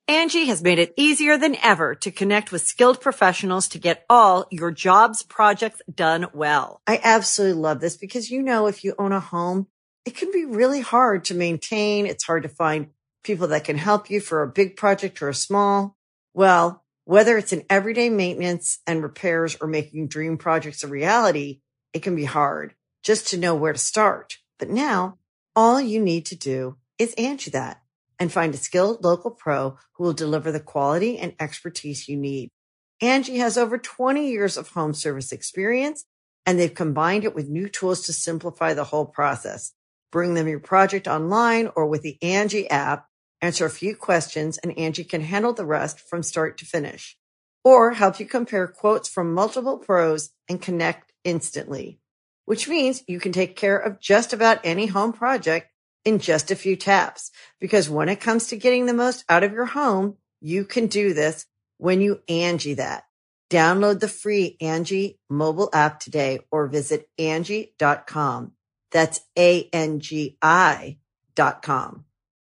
Angie has made it easier than ever to connect with skilled professionals to get all your jobs projects done well. I absolutely love this because, if you own a home, it can be really hard to maintain. It's hard to find people that can help you for a big project or a small. Well, whether it's in everyday maintenance and repairs or making dream projects a reality, it can be hard just to know where to start. But now all you need to do is Angie that and find a skilled local pro who will deliver the quality and expertise you need. Angie has over 20 years of home service experience, and they've combined it with new tools to simplify the whole process. Bring them your project online or with the Angie app, answer a few questions, and Angie can handle the rest from start to finish. Or help you compare quotes from multiple pros and connect instantly, which means you can take care of just about any home project in just a few taps. Because when it comes to getting the most out of your home, you can do this when you Angie that. Download the free Angie mobile app today or visit Angie.com. That's ANGI.com.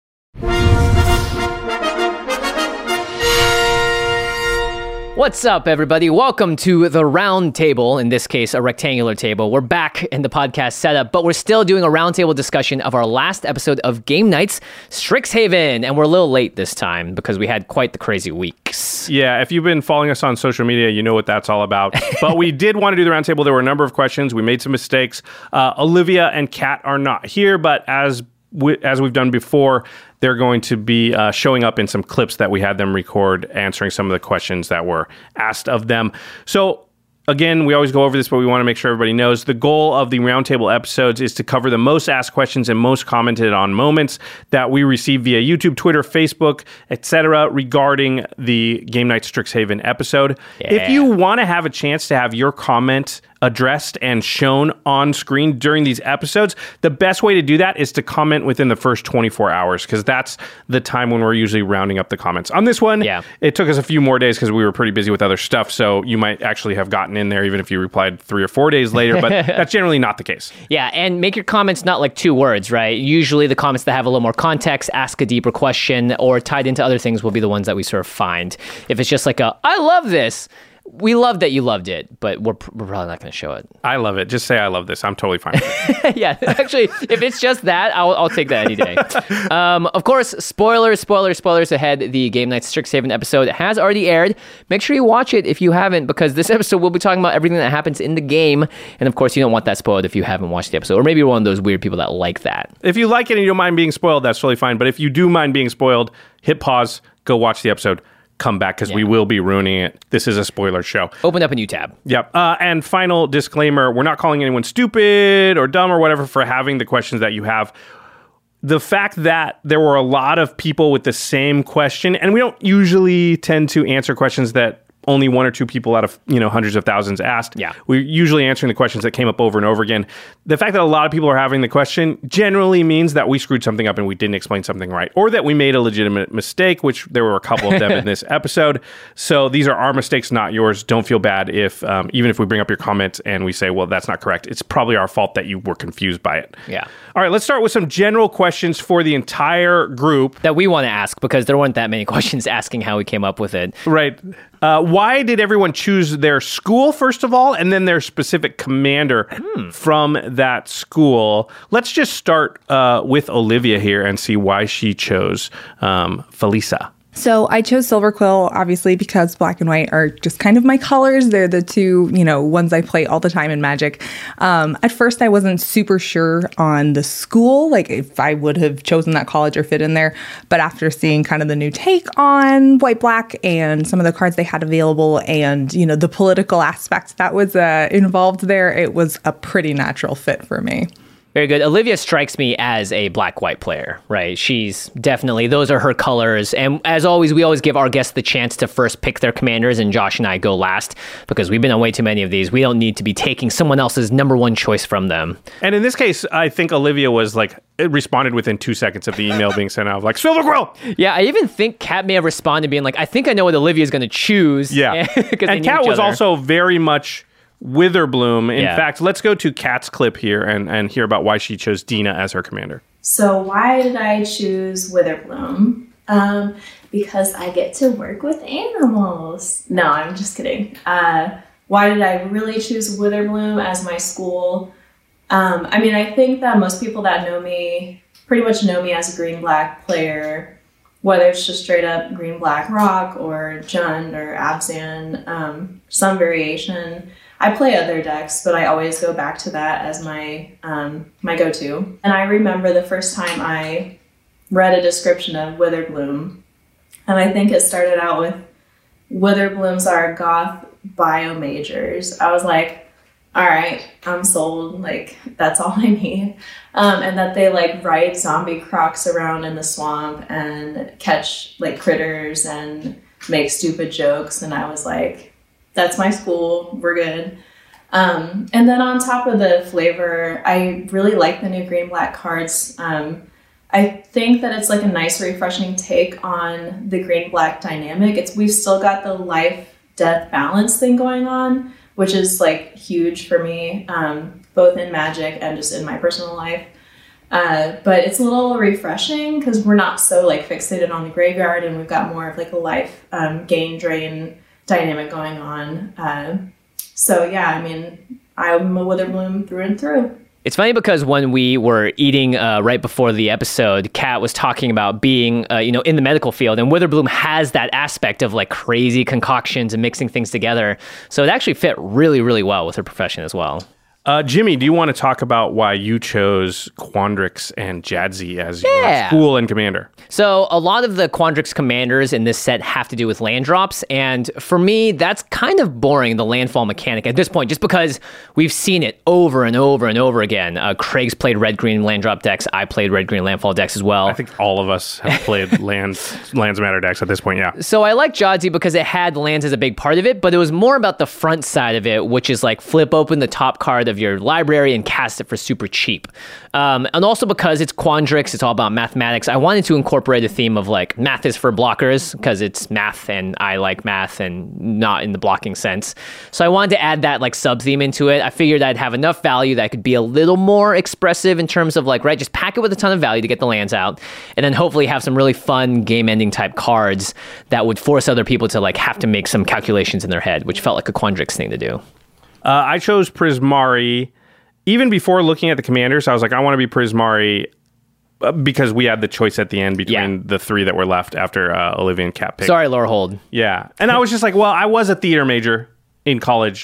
What's up, everybody? Welcome to the round table, in this case, a rectangular table. We're back in the podcast setup, but we're still doing a roundtable discussion of our last episode of Game Nights, Strixhaven, and we're a little late this time because we had quite the crazy weeks. Yeah, if you've been following us on social media, you know what that's all about. But we did want to do the roundtable. There were a number of questions. We made some mistakes. Olivia and Kat are not here, but as we've done before, they're going to be showing up in some clips that we had them record, answering some of the questions that were asked of them. So again, we always go over this, but we want to make sure everybody knows the goal of the roundtable episodes is to cover the most asked questions and most commented on moments that we receive via YouTube, Twitter, Facebook, etc. regarding the Game Night Strixhaven episode. Yeah. If you want to have a chance to have your comment addressed and shown on screen during these episodes, the best way to do that is to comment within the first 24 hours, because that's the time when we're usually rounding up the comments. On this one, It took us a few more days because we were pretty busy with other stuff, so you might actually have gotten in there even if you replied 3 or 4 days later, but that's generally not the case. Yeah, and make your comments not like 2 words, right? Usually the comments that have a little more context, ask a deeper question, or tied into other things will be the ones that we sort of find. If it's just like I love this, we love that you loved it, but we're probably not going to show it. I love it. Just say I love this. I'm totally fine with it. Yeah, actually, if it's just that, I'll take that any day. Of course, spoilers ahead. The Game Night Strixhaven episode has already aired. Make sure you watch it if you haven't, because this episode we'll be talking about everything that happens in the game. And of course, you don't want that spoiled if you haven't watched the episode. Or maybe you're one of those weird people that like that. If you like it and you don't mind being spoiled, that's totally fine. But if you do mind being spoiled, hit pause, go watch the episode. Come back, because we will be ruining it. This is a spoiler show. Open up a new tab. Yep. And final disclaimer, we're not calling anyone stupid or dumb or whatever for having the questions that you have. The fact that there were a lot of people with the same question, and we don't usually tend to answer questions that only 1 or 2 people out of hundreds of thousands asked. Yeah. We're usually answering the questions that came up over and over again. The fact that a lot of people are having the question generally means that we screwed something up and we didn't explain something right, or that we made a legitimate mistake, which there were a couple of them in this episode. So these are our mistakes, not yours. Don't feel bad if even if we bring up your comment and we say, well, that's not correct. It's probably our fault that you were confused by it. Yeah. All right, let's start with some general questions for the entire group that we want to ask, because there weren't that many questions asking how we came up with it. Right. Why did everyone choose their school, first of all, and then their specific commander from that school? Let's just start with Olivia here and see why she chose Felisa. So I chose Silverquill, obviously, because black and white are just kind of my colors. They're the two, ones I play all the time in Magic. At first, I wasn't super sure on the school, like if I would have chosen that college or fit in there. But after seeing kind of the new take on white-black and some of the cards they had available and, the political aspect that was involved there, it was a pretty natural fit for me. Very good. Olivia strikes me as a black-white player, right? She's definitely, those are her colors. And as always, we always give our guests the chance to first pick their commanders, and Josh and I go last because we've been on way too many of these. We don't need to be taking someone else's number one choice from them. And in this case, I think Olivia was it responded within 2 seconds of the email being sent out, Silverquill! Yeah, I even think Kat may have responded being like, I think I know what Olivia's going to choose. Yeah. And Kat was also very much Witherbloom. In fact, let's go to Kat's clip here and hear about why she chose Dina as her commander. So why did I choose Witherbloom? Because I get to work with animals. No, I'm just kidding. Why did I really choose Witherbloom as my school? I mean, I think that most people that know me pretty much know me as a green-black player, whether it's just straight up green-black rock or Jund or Abzan, some variation. I play other decks, but I always go back to that as my my go-to. And I remember the first time I read a description of Witherbloom, and I think it started out with, Witherblooms are goth biomagers. I was like, all right, I'm sold. Like, that's all I need. And that they like ride zombie crocs around in the swamp and catch like critters and make stupid jokes. And I was like, that's my school. We're good. And then on top of the flavor, I really like the new green-black cards. I think that it's like a nice, refreshing take on the green-black dynamic. We've still got the life-death balance thing going on, which is like huge for me, both in Magic and just in my personal life. But it's a little refreshing because we're not so like fixated on the graveyard, and we've got more of like a life gain drain dynamic going on. So yeah, I mean, I'm a Witherbloom through and through. It's funny because when we were eating right before the episode, Kat was talking about being, in the medical field, and Witherbloom has that aspect of like crazy concoctions and mixing things together. So it actually fit really, really well with her profession as well. Jimmy, do you want to talk about why you chose Quandrix and Jadzi as your school and commander? So a lot of the Quandrix commanders in this set have to do with land drops, and for me, that's kind of boring, the landfall mechanic at this point, just because we've seen it over and over and over again. Craig's played red-green land drop decks. I played red-green landfall decks as well. I think all of us have played lands matter decks at this point, yeah. So I like Jadzi because it had lands as a big part of it, but it was more about the front side of it, which is like flip open the top card of your library and cast it for super cheap. And also because it's Quandrix, it's all about mathematics. I wanted to incorporate a theme of like math is for blockers because it's math and I like math and not in the blocking sense. So I wanted to add that like sub theme into it. I figured I'd have enough value that I could be a little more expressive in terms of like, right, just pack it with a ton of value to get the lands out, and then hopefully have some really fun game ending type cards that would force other people to like have to make some calculations in their head, which felt like a Quandrix thing to do. I chose Prismari. Even before looking at the commanders, I was like, I want to be Prismari because we had the choice at the end between the three that were left after Olivia and Kat picked. Sorry, Laura Hold. Yeah. And I was just like, well, I was a theater major in college.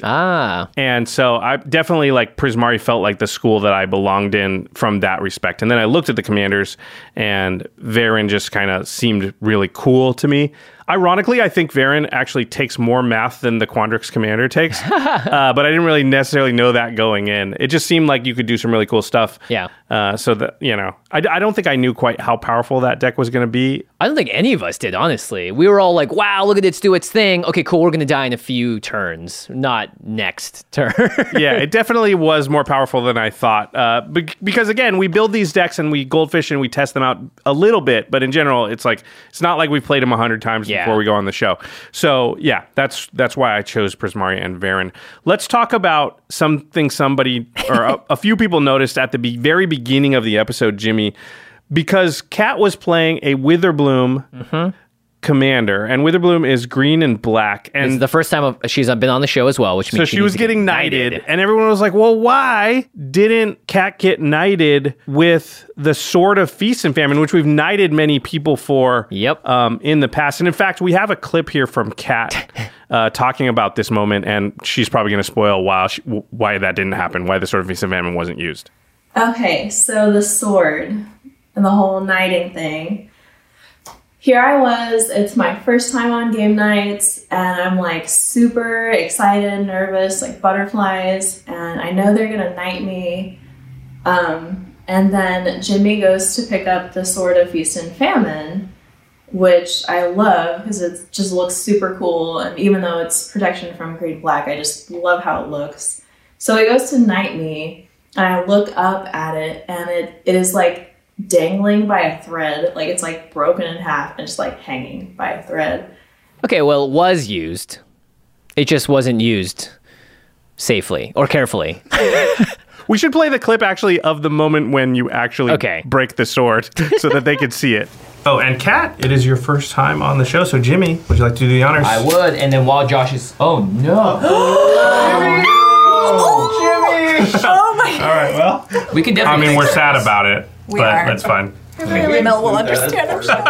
And so I definitely like Prismari felt like the school that I belonged in from that respect. And then I looked at the commanders and Varen just kind of seemed really cool to me. Ironically, I think Varen actually takes more math than the Quandrix commander takes, but I didn't really necessarily know that going in. It just seemed like you could do some really cool stuff. Yeah. So that, I don't think I knew quite how powerful that deck was going to be. I don't think any of us did, honestly. We were all like, wow, look at it do its thing. Okay, cool, we're going to die in a few turns, not next turn. Yeah, it definitely was more powerful than I thought. Because again, we build these decks and we goldfish and we test them out a little bit, but in general, it's not like we've played them 100 times before we go on the show. So yeah, that's why I chose Prismari and Varen. Let's talk about something somebody or a few people noticed at the very beginning of the episode, Jimmy, because Kat was playing a Witherbloom commander, and Witherbloom is green and black. And it's the first time she's been on the show as well, which means she was getting knighted. And everyone was like, well, why didn't Kat get knighted with the Sword of Feast and Famine, which we've knighted many people for in the past? And in fact, we have a clip here from Kat talking about this moment, and she's probably going to spoil why that didn't happen, why the Sword of Feast and Famine wasn't used. Okay, so the sword and the whole knighting thing. Here I was, it's my first time on game nights, and I'm like super excited, nervous, like butterflies, and I know they're gonna knight me. And then Jimmy goes to pick up the Sword of Feast and Famine, which I love because it just looks super cool, and even though it's protection from green black, I just love how it looks. So he goes to knight me, and I look up at it, and it is like dangling by a thread. Like it's like broken in half and just like hanging by a thread. Okay, well, it was used. It just wasn't used safely or carefully. We should play the clip actually of the moment when you actually break the sword so that they could see it. Oh, and Kat, it is your first time on the show, so Jimmy, would you like to do the honors? I would, and then while Josh is... Oh, no. Jimmy! Oh my All right, well, We can definitely... I mean, we're sad about it, but are. that's fine. Mel will understand. I'm sure.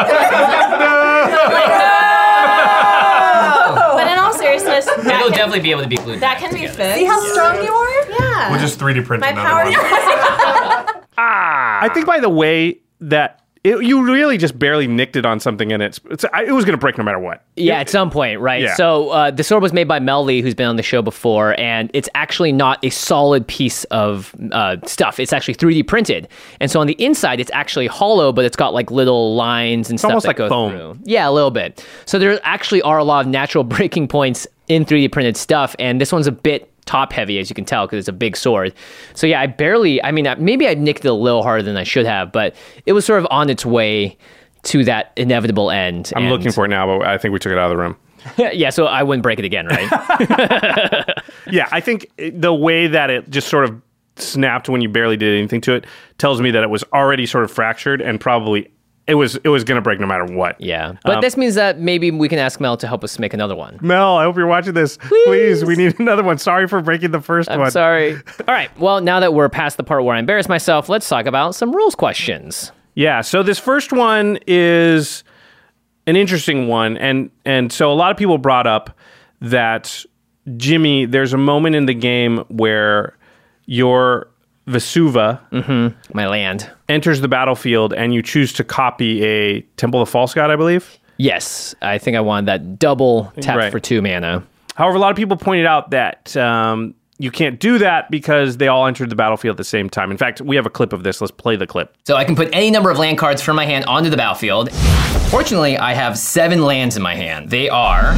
But in all seriousness, It'll that definitely be able to be glued can back be together. fixed. See how strong you are? Yeah. We'll just 3D print My another power. one. I think by the way that you really just barely nicked it on something, and it was going to break no matter what. Yeah, at some point, right? Yeah. So the sword was made by Mel Lee, who's been on the show before, and it's actually not a solid piece of stuff. It's actually 3D printed. And so on the inside, it's actually hollow, but it's got like little lines and stuff almost that like go foam. through. Yeah, a little bit. So there actually are a lot of natural breaking points in 3D printed stuff, and this one's a bit top heavy, as you can tell, because it's a big sword. So yeah, maybe I nicked it a little harder than I should have, but it was sort of on its way to that inevitable end. I'm looking for it now, but I think we took it out of the room. Yeah, so I wouldn't break it again, right? Yeah, I think the way that it just sort of snapped when you barely did anything to it tells me that it was already sort of fractured, and probably it was going to break no matter what. Yeah, but this means that maybe we can ask Mel to help us make another one. Mel, I hope you're watching this. Please, we need another one. Sorry for breaking the first one. I'm sorry. All right, well, now that we're past the part where I embarrass myself, let's talk about some rules questions. Yeah, so this first one is an interesting one, and so a lot of people brought up that, Jimmy, there's a moment in the game where your Vesuva My land. enters the battlefield and you choose to copy a Temple of the False God, I believe. Yes, I think I wanted that double tap Right. for 2 mana. However, a lot of people pointed out that you can't do that because they all entered the battlefield at the same time. In fact, we have a clip of this. Let's play the clip. So I can put any number of land cards from my hand onto the battlefield. Fortunately, I have 7 lands in my hand. They are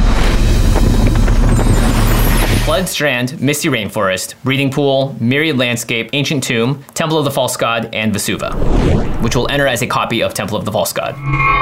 Bloodstrand, Misty Rainforest, Breeding Pool, Myriad Landscape, Ancient Tomb, Temple of the False God, and Vesuva, which will enter as a copy of Temple of the False God.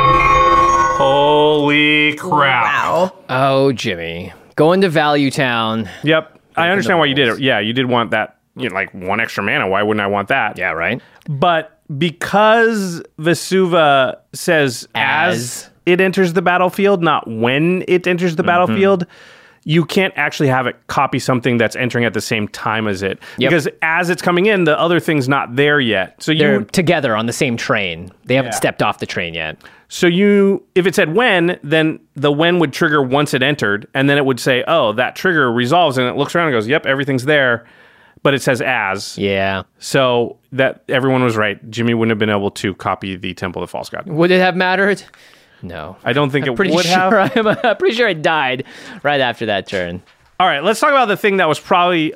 Holy crap. Wow. Oh, Jimmy. Going to Value Town. Yep. I understand why you did it. Yeah, you did want that, like 1 extra mana. Why wouldn't I want that? Yeah, right? But because Vesuva says as it enters the battlefield, not when it enters the battlefield, you can't actually have it copy something that's entering at the same time as it. Yep. Because as it's coming in, the other thing's not there yet. So They're together on the same train. They haven't stepped off the train yet. So if it said when, then the when would trigger once it entered, and then it would say, oh, that trigger resolves, and it looks around and goes, yep, everything's there, but it says as. Yeah. So that everyone was right. Jimmy wouldn't have been able to copy the Temple of the False God. Would it have mattered? No. I don't think it Pretty would sure have. I'm pretty sure it died right after that turn. All right, let's talk about the thing that was probably,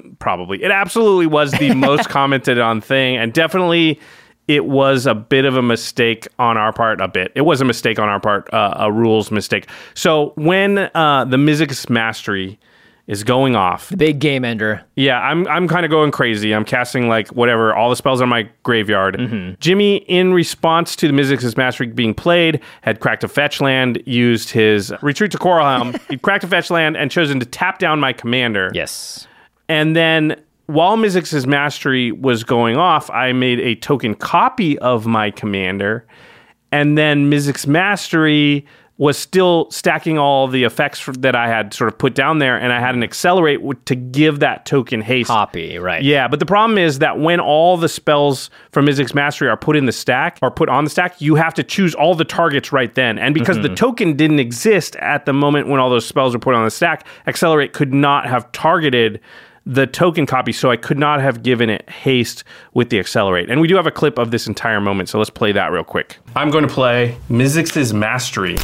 it absolutely was the most commented on thing, and definitely it was a bit of a mistake on our part, It was a mistake on our part, a rules mistake. So when the Mizzix Mastery is going off. The big game ender. Yeah, I'm kind of going crazy. I'm casting like whatever, all the spells on my graveyard. Jimmy, in response to the Mizzix's Mastery being played, had cracked a fetch land, used his Retreat to Coralhelm. He cracked a fetch land and chosen to tap down my commander. Yes. And then while Mizzix's Mastery was going off, I made a token copy of my commander. And then Mizzix's Mastery was still stacking all the effects that I had sort of put down there, and I had an accelerate to give that token haste. Copy, right. Yeah, but the problem is that when all the spells from Mizzix's Mastery are put in the stack, or put on the stack, you have to choose all the targets right then. And because the token didn't exist at the moment when all those spells were put on the stack, accelerate could not have targeted the token copy, so I could not have given it haste with the accelerate. And we do have a clip of this entire moment, so let's play that real quick. I'm going to play Mizzix's Mastery.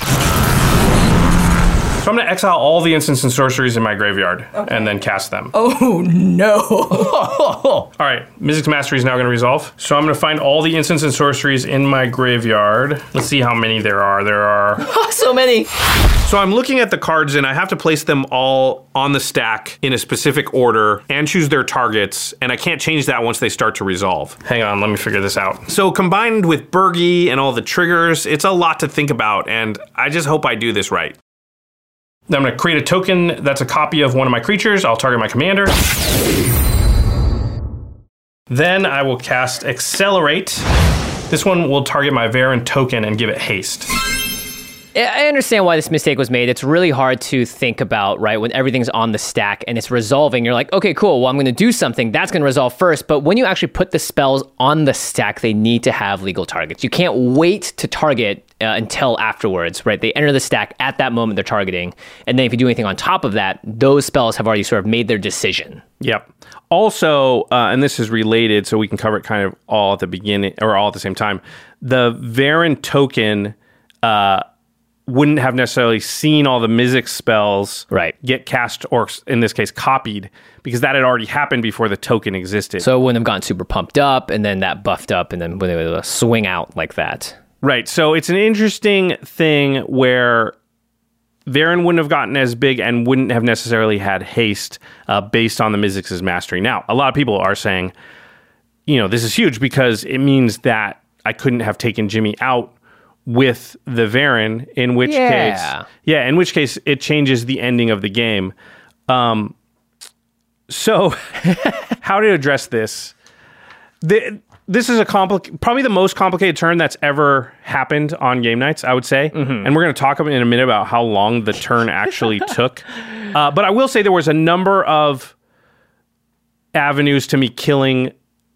So I'm going to exile all the instants and sorceries in my graveyard and then cast them. Oh, no. All right, Mizzix's Mastery is now going to resolve. So I'm going to find all the instants and sorceries in my graveyard. Let's see how many there are. There are... So many. So I'm looking at the cards and I have to place them all on the stack in a specific order and choose their targets, and I can't change that once they start to resolve. Hang on, let me figure this out. So combined with Bergie and all the triggers, it's a lot to think about, and I just hope I do this right. Then I'm going to create a token that's a copy of one of my creatures. I'll target my commander. Then I will cast Accelerate. This one will target my Varen token and give it haste. I understand why this mistake was made. It's really hard to think about, right? When everything's on the stack and it's resolving, you're like, okay, cool. Well, I'm going to do something. That's going to resolve first. But when you actually put the spells on the stack, they need to have legal targets. You can't wait to target until afterwards, right? They enter the stack at that moment they're targeting. And then if you do anything on top of that, those spells have already sort of made their decision. Yep. Also, and this is related, so we can cover it kind of all at the beginning or all at the same time. The Varen token wouldn't have necessarily seen all the Mizzix spells get cast, or in this case, copied, because that had already happened before the token existed. So it wouldn't have gotten super pumped up, and then that buffed up, and then when it would swing out like that. Right. So it's an interesting thing where Varen wouldn't have gotten as big and wouldn't have necessarily had haste based on the Mizzix's mastery. Now, a lot of people are saying, this is huge because it means that I couldn't have taken Jimmy out with the Varen, in which case it changes the ending of the game. So how to address this? This is probably the most complicated turn that's ever happened on game nights, I would say. Mm-hmm. And we're going to talk in a minute about how long the turn actually took. But I will say there was a number of avenues to me killing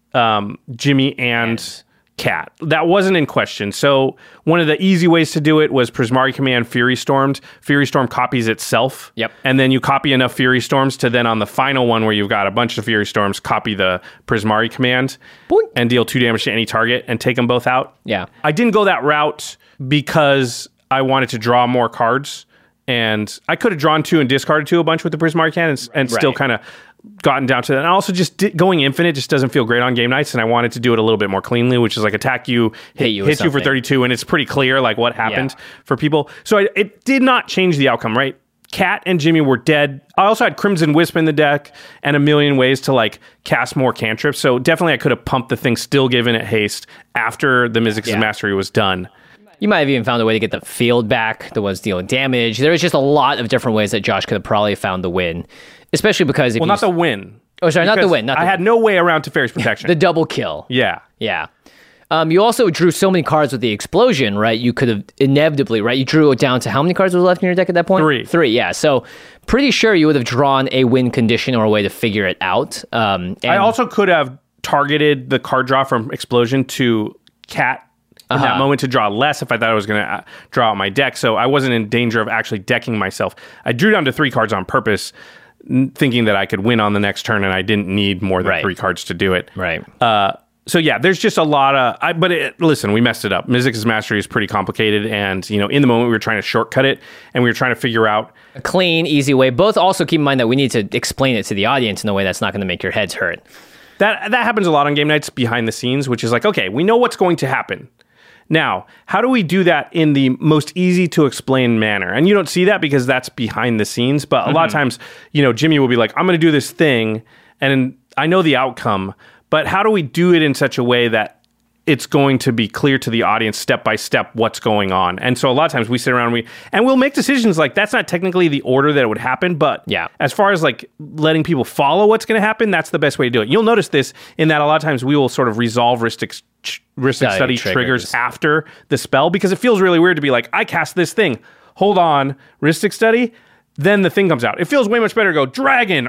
Jimmy and Cat. That wasn't in question. So one of the easy ways to do it was Prismari Command Fury Stormed. Fury Storm copies itself. Yep. And then you copy enough Fury Storms to then on the final one where you've got a bunch of Fury Storms, copy the Prismari Command. Boink. And deal 2 damage to any target and take them both out. Yeah. I didn't go that route because I wanted to draw more cards. And I could have drawn 2 and discarded 2 a bunch with the Prismari Cannon and still kind of gotten down to that. And also just going infinite just doesn't feel great on game nights, and I wanted to do it a little bit more cleanly, which is like attack you, hit you for 32, and it's pretty clear like what happened for people. So it did not change the outcome, right? Cat and Jimmy were dead. I also had Crimson Wisp in the deck and a million ways to like cast more cantrips. So definitely I could have pumped the thing, still given it haste after the Mizzix's mastery was done. You might have even found a way to get the field back, the ones dealing damage. There was just a lot of different ways that Josh could have probably found the win, especially because not the win. Oh, sorry, not the win. I had no way around Teferi's Protection. The double kill. Yeah. Yeah. You also drew so many cards with the explosion, right? You could have inevitably, right? You drew it down to how many cards was left in your deck at that point? 3, yeah. So pretty sure you would have drawn a win condition or a way to figure it out. And I also could have targeted the card draw from Explosion to Cat in that moment to draw less if I thought I was going to draw out my deck. So I wasn't in danger of actually decking myself. I drew down to 3 cards on purpose, thinking that I could win on the next turn, and I didn't need more than 3 cards to do it. Right. So yeah, there's just a lot of... listen, we messed it up. Mizzix's Mastery is pretty complicated, and in the moment we were trying to shortcut it, and we were trying to figure out... a clean, easy way. Both also keep in mind that we need to explain it to the audience in a way that's not going to make your heads hurt. That happens a lot on game nights behind the scenes, which is like, okay, we know what's going to happen. Now, how do we do that in the most easy to explain manner? And you don't see that because that's behind the scenes. But a lot of times, Jimmy will be like, I'm going to do this thing and I know the outcome, but how do we do it in such a way that it's going to be clear to the audience step by step what's going on? And so a lot of times we sit around and we'll make decisions like that's not technically the order that it would happen, but as far as like letting people follow what's going to happen, that's the best way to do it. You'll notice this in that a lot of times we will sort of resolve Rhystic Study triggers after the spell, because it feels really weird to be like, I cast this thing, hold on, Rhystic Study, then the thing comes out. It feels way much better to go, dragon,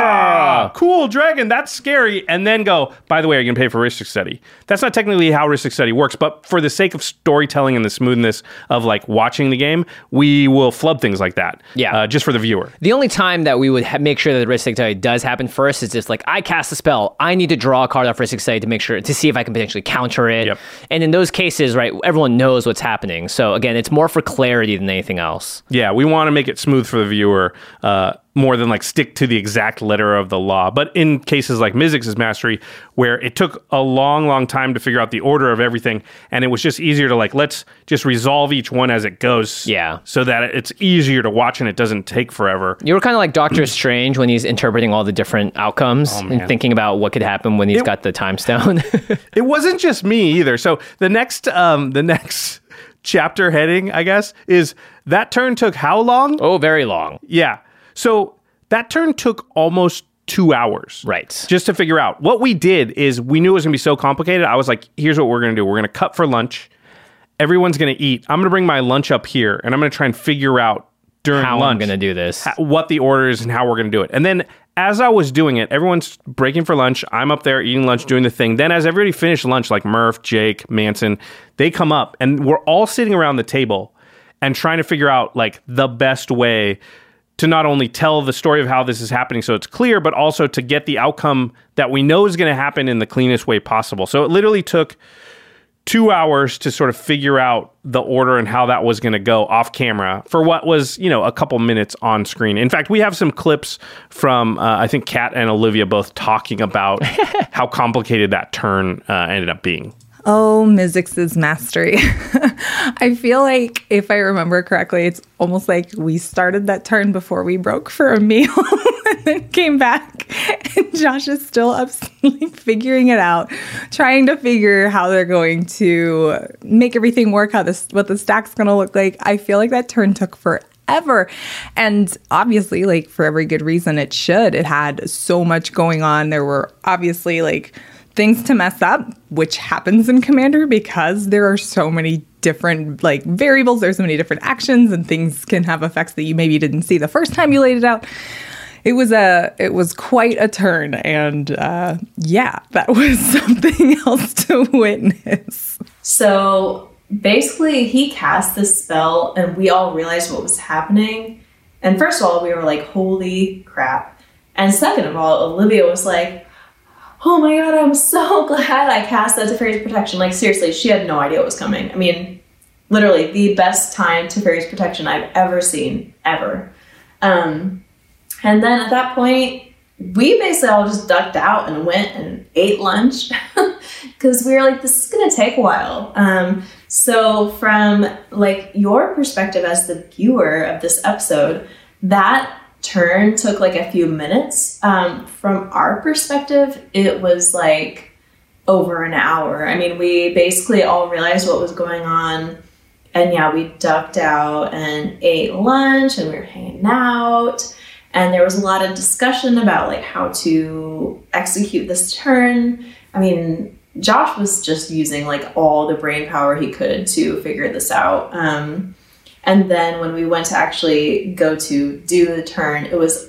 cool, dragon, that's scary, and then go, by the way, are you going to pay for Rhystic Study? That's not technically how Rhystic Study works, but for the sake of storytelling and the smoothness of like watching the game, we will flub things like that, just for the viewer. The only time that we would make sure that the Rhystic Study does happen first is just like, I cast a spell, I need to draw a card off Rhystic Study to see if I can potentially counter it. Yep. And in those cases, right, everyone knows what's happening. So again, it's more for clarity than anything else. Yeah, we want to make it smooth for the viewer, more than like stick to the exact letter of the law. But in cases like Mizzix's Mastery, where it took a long time to figure out the order of everything, and it was just easier to like, let's just resolve each one as it goes. Yeah. So that it's easier to watch and it doesn't take forever. You were kind of like Doctor Strange when he's interpreting all the different outcomes and thinking about what could happen when he's got the time stone. It wasn't just me either. So the next chapter heading, I guess, is that turn took how long? Oh, very long. Yeah. So that turn took almost 2 hours. Right. Just to figure out. What we did is we knew it was going to be so complicated. I was like, here's what we're going to do. We're going to cut for lunch. Everyone's going to eat. I'm going to bring my lunch up here, and I'm going to try and figure out during How lunch I'm going to do this. what the order is and how we're going to do it. And then as I was doing it, everyone's breaking for lunch. I'm up there eating lunch, doing the thing. Then as everybody finished lunch, like Murph, Jake, Manson, they come up, and we're all sitting around the table and trying to figure out like the best way to not only tell the story of how this is happening so it's clear, but also to get the outcome that we know is going to happen in the cleanest way possible. So it literally took 2 hours to sort of figure out the order and how that was going to go off camera for what was, a couple minutes on screen. In fact, we have some clips from, I think, Kat and Olivia both talking about how complicated that turn ended up being. Oh, Mizzix's mastery. I feel like, if I remember correctly, it's almost like we started that turn before we broke for a meal and then came back. And Josh is still up figuring it out, trying to figure how they're going to make everything work, what the stack's going to look like. I feel like that turn took forever. And obviously, like, for every good reason it should. It had so much going on. There were obviously, like, things to mess up, which happens in Commander because there are so many different like variables. There's so many different actions, and things can have effects that you maybe didn't see the first time you laid it out. It was quite a turn, and that was something else to witness. So basically, he cast this spell, and we all realized what was happening. And first of all, we were like, "Holy crap!" And second of all, Olivia was like, "Oh my god, I'm so glad I cast that Teferi's Protection." Like, seriously, she had no idea what was coming. I mean, literally the best time Teferi's Protection I've ever seen, ever. And then at that point, we basically all just ducked out and went and ate lunch because we were like, this is going to take a while. So from like your perspective as the viewer of this episode, that turn took like a few minutes. From our perspective, it was like over an hour. I mean, we basically all realized what was going on, and yeah, we ducked out and ate lunch, and we were hanging out, and there was a lot of discussion about like how to execute this turn. I mean, Josh was just using like all the brain power he could to figure this out. And then when we went to actually go to do the turn,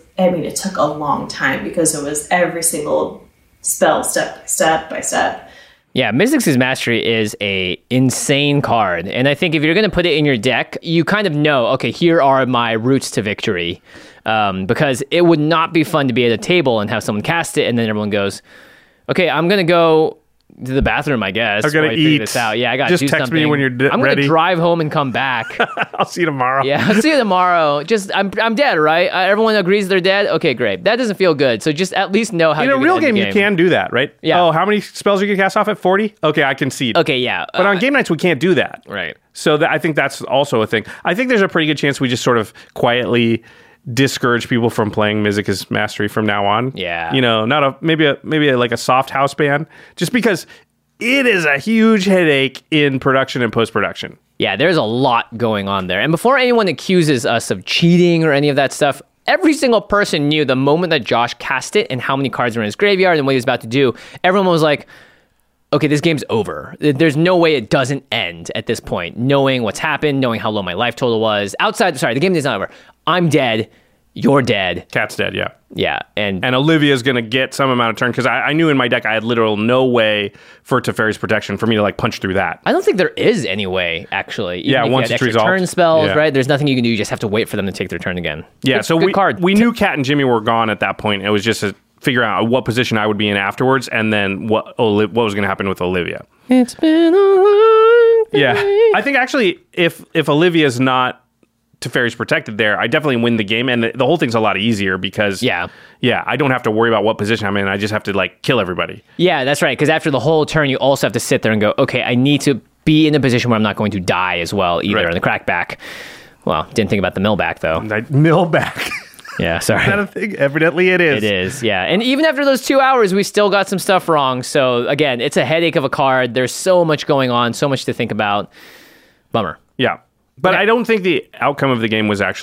it took a long time because it was every single spell step by step. Yeah, Mizzix's Mastery is a insane card. And I think if you're going to put it in your deck, you kind of know, okay, here are my routes to victory. Because it would not be fun to be at a table and have someone cast it and then everyone goes, okay, I'm going to go to the bathroom, I guess. I'm gonna eat this out. Yeah, I got to do something. Just text me when you're I'm ready. Gonna drive home and come back. I'll see you tomorrow. Yeah, I'll see you tomorrow. Just I'm dead, right? Everyone agrees they're dead. Okay, great. That doesn't feel good. So just at least know how. In you're a real game, you can do that, right? Yeah. Oh, how many spells are you gonna cast off at 40? Okay, I concede. Okay, yeah. But on game nights we can't do that. Right. So I think that's also a thing. I think there's a pretty good chance we just sort of quietly discourage people from playing Mizzix's Mastery from now on. Yeah. Not maybe like a soft house ban, just because it is a huge headache in production and post-production. Yeah, there's a lot going on there. And before anyone accuses us of cheating or any of that stuff, every single person knew the moment that Josh cast it and how many cards were in his graveyard and what he was about to do. Everyone was like, okay, this game's over. There's no way it doesn't end at this point, knowing what's happened, knowing how low my life total was. The game is not over. I'm dead. You're dead. Cat's dead, yeah. Yeah. And Olivia's going to get some amount of turn, because I knew in my deck I had literal no way for Teferi's Protection for me to like punch through that. I don't think there is any way, actually. Even if once you had it's extra resolved. turn spells, Yeah. right? There's nothing you can do. You just have to wait for them to take their turn again. Yeah, so good card. we knew Kat and Jimmy were gone at that point. It was just to figure out what position I would be in afterwards, and then what was going to happen with Olivia. It's been a long day. Yeah, I think actually if Olivia's not Teferi's protected there, I definitely win the game, and the whole thing's a lot easier because I don't have to worry about what position I'm in. I just have to like kill everybody. Yeah, that's right. Because after the whole turn, you also have to sit there and go, okay, I need to be in a position where I'm not going to die as well either on the crackback. Well, didn't think about the millback though. Millback. Yeah, sorry. Is that a thing? Evidently it is. It is, yeah. And even after those 2 hours, we still got some stuff wrong. So again, it's a headache of a card. There's so much going on, so much to think about. Bummer. Yeah. But I don't think the outcome of the game was actually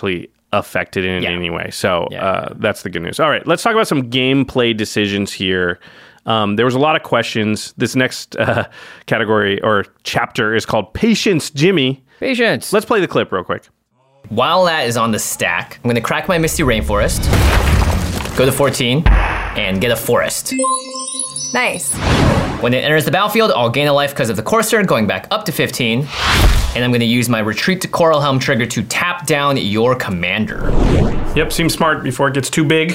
affected in any way. So Yeah. that's the good news. All right, let's talk about some gameplay decisions here. There was a lot of questions. This next category or chapter is called Patience, Jimmy. Patience. Let's play the clip real quick. While that is on the stack, I'm going to crack my Misty Rainforest, go to 14, and get a forest. Nice. When it enters the battlefield, I'll gain a life because of the Courser, going back up to 15. And I'm going to use my Retreat to Coral Helm trigger to tap down your commander. Yep, seems smart before it gets too big.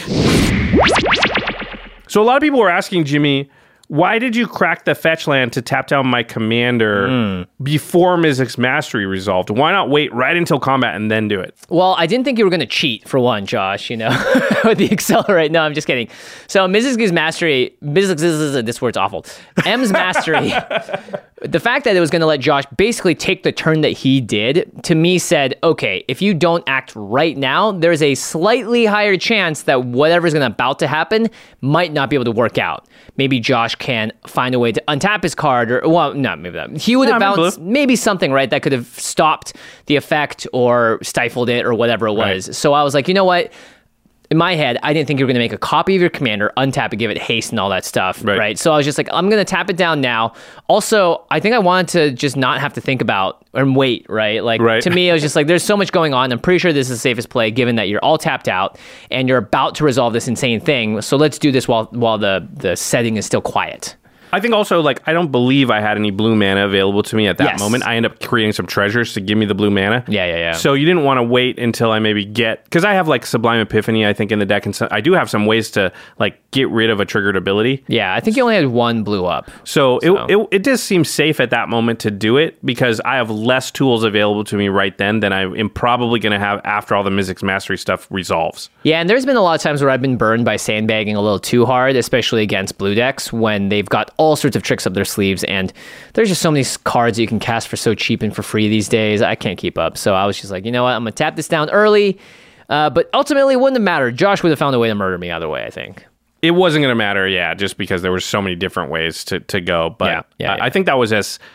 So a lot of people were asking Jimmy, why did you crack the fetch land to tap down my commander before Mizzix Mastery resolved? Why not wait right until combat and then do it? Well, I didn't think you were going to cheat, for one, Josh, with the Accelerate. No, I'm just kidding. So Mizzix's Mastery, this word's awful. M's Mastery, the fact that it was going to let Josh basically take the turn that he did, to me said, okay, if you don't act right now, there's a slightly higher chance that whatever's about to happen might not be able to work out. Maybe Josh can find a way to untap his card, or, well, no, maybe that. He would have bounced maybe something, right, that could have stopped the effect or stifled it or whatever it was. Right. So I was like, you know what? In my head, I didn't think you were going to make a copy of your commander, untap it, give it haste and all that stuff, right? So I was just like, I'm going to tap it down now. Also, I think I wanted to just not have to think about and wait, right? To me, I was just like, there's so much going on. I'm pretty sure this is the safest play, given that you're all tapped out and you're about to resolve this insane thing. So let's do this while the setting is still quiet. I think also, I don't believe I had any blue mana available to me at that moment. I end up creating some treasures to give me the blue mana. Yeah. So you didn't want to wait until I maybe get... Because I have, Sublime Epiphany, I think, in the deck. And so I do have some ways to, get rid of a triggered ability. Yeah, I think you only had one blue up. So. It does seem safe at that moment to do it, because I have less tools available to me right then than I am probably going to have after all the Mizzix Mastery stuff resolves. Yeah, and there's been a lot of times where I've been burned by sandbagging a little too hard, especially against blue decks, when they've got all sorts of tricks up their sleeves, and there's just so many cards that you can cast for so cheap and for free these days. I can't keep up. So I was just like, you know what, I'm going to tap this down early, but ultimately it wouldn't have mattered. Josh would have found a way to murder me either way, I think. It wasn't going to matter, just because there were so many different ways to go. But I think that was as...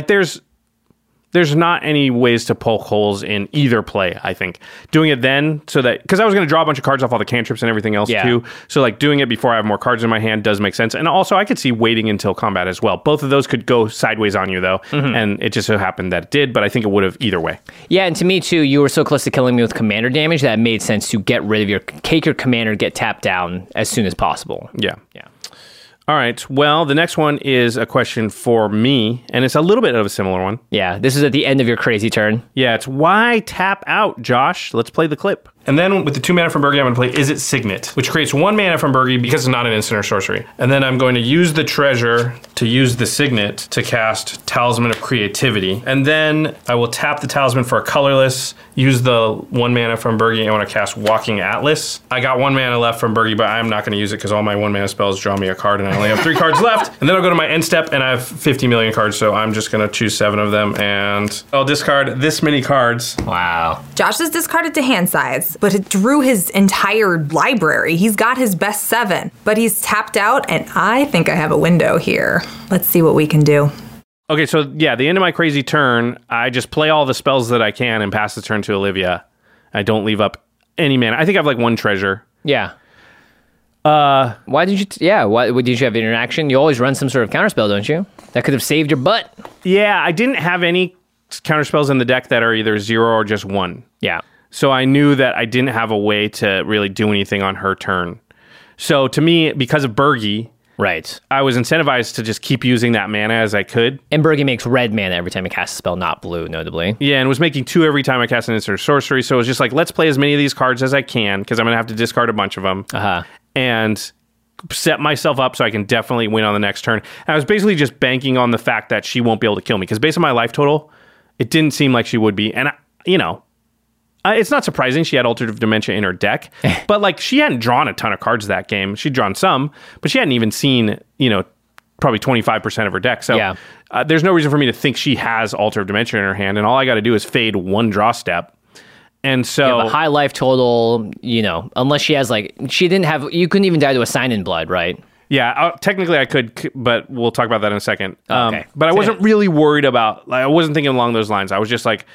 There's not any ways to poke holes in either play, I think. Doing it then, so that... Because I was going to draw a bunch of cards off all the cantrips and everything else, too. So, doing it before I have more cards in my hand does make sense. And also, I could see waiting until combat as well. Both of those could go sideways on you, though. Mm-hmm. And it just so happened that it did, but I think it would have either way. Yeah, and to me, too, you were so close to killing me with commander damage that it made sense to get rid of your commander, get tapped down as soon as possible. Yeah. All right. Well, the next one is a question for me, and it's a little bit of a similar one. Yeah, this is at the end of your crazy turn. Yeah, it's why tap out, Josh? Let's play the clip. And then with the 2 mana from Birgi, I'm going to play Is It Signet, which creates 1 mana from Birgi because it's not an instant or sorcery. And then I'm going to use the treasure to use the Signet to cast Talisman of Creativity. And then I will tap the Talisman for a colorless, use the 1 mana from Birgi, and I want to cast Walking Atlas. I got 1 mana left from Birgi, but I'm not going to use it because all my 1 mana spells draw me a card, and I only have 3 cards left. And then I'll go to my end step, and I have 50 million cards, so I'm just going to choose 7 of them, and I'll discard this many cards. Wow. Josh is discarded to hand size, but it drew his entire library. He's got his best 7, but he's tapped out, and I think I have a window here. Let's see what we can do. Okay, so the end of my crazy turn, I just play all the spells that I can and pass the turn to Olivia. I don't leave up any mana. I think I have 1 treasure. Yeah. Why did you... Why did you have interaction? You always run some sort of counterspell, don't you? That could have saved your butt. Yeah, I didn't have any counterspells in the deck that are either 0 or just 1. Yeah. So I knew that I didn't have a way to really do anything on her turn. So to me, because of Birgi... Right. I was incentivized to just keep using that mana as I could. And Birgi makes red mana every time he casts a spell, not blue, notably. Yeah, and was making 2 every time I cast an instant or sorcery. So it was just let's play as many of these cards as I can, because I'm going to have to discard a bunch of them. And set myself up so I can definitely win on the next turn. And I was basically just banking on the fact that she won't be able to kill me, because based on my life total, it didn't seem like she would be. And, it's not surprising she had Altered Dementia in her deck, but she hadn't drawn a ton of cards that game. She'd drawn some, but she hadn't even seen, probably 25% of her deck. So there's no reason for me to think she has Altar of Dementia in her hand, and all I got to do is fade 1 draw step. And so the high life total, unless she has she didn't have, you couldn't even die to a Sign in Blood, right? Yeah, technically I could, but we'll talk about that in a second. Okay. But I wasn't really worried about, I wasn't thinking along those lines. I was just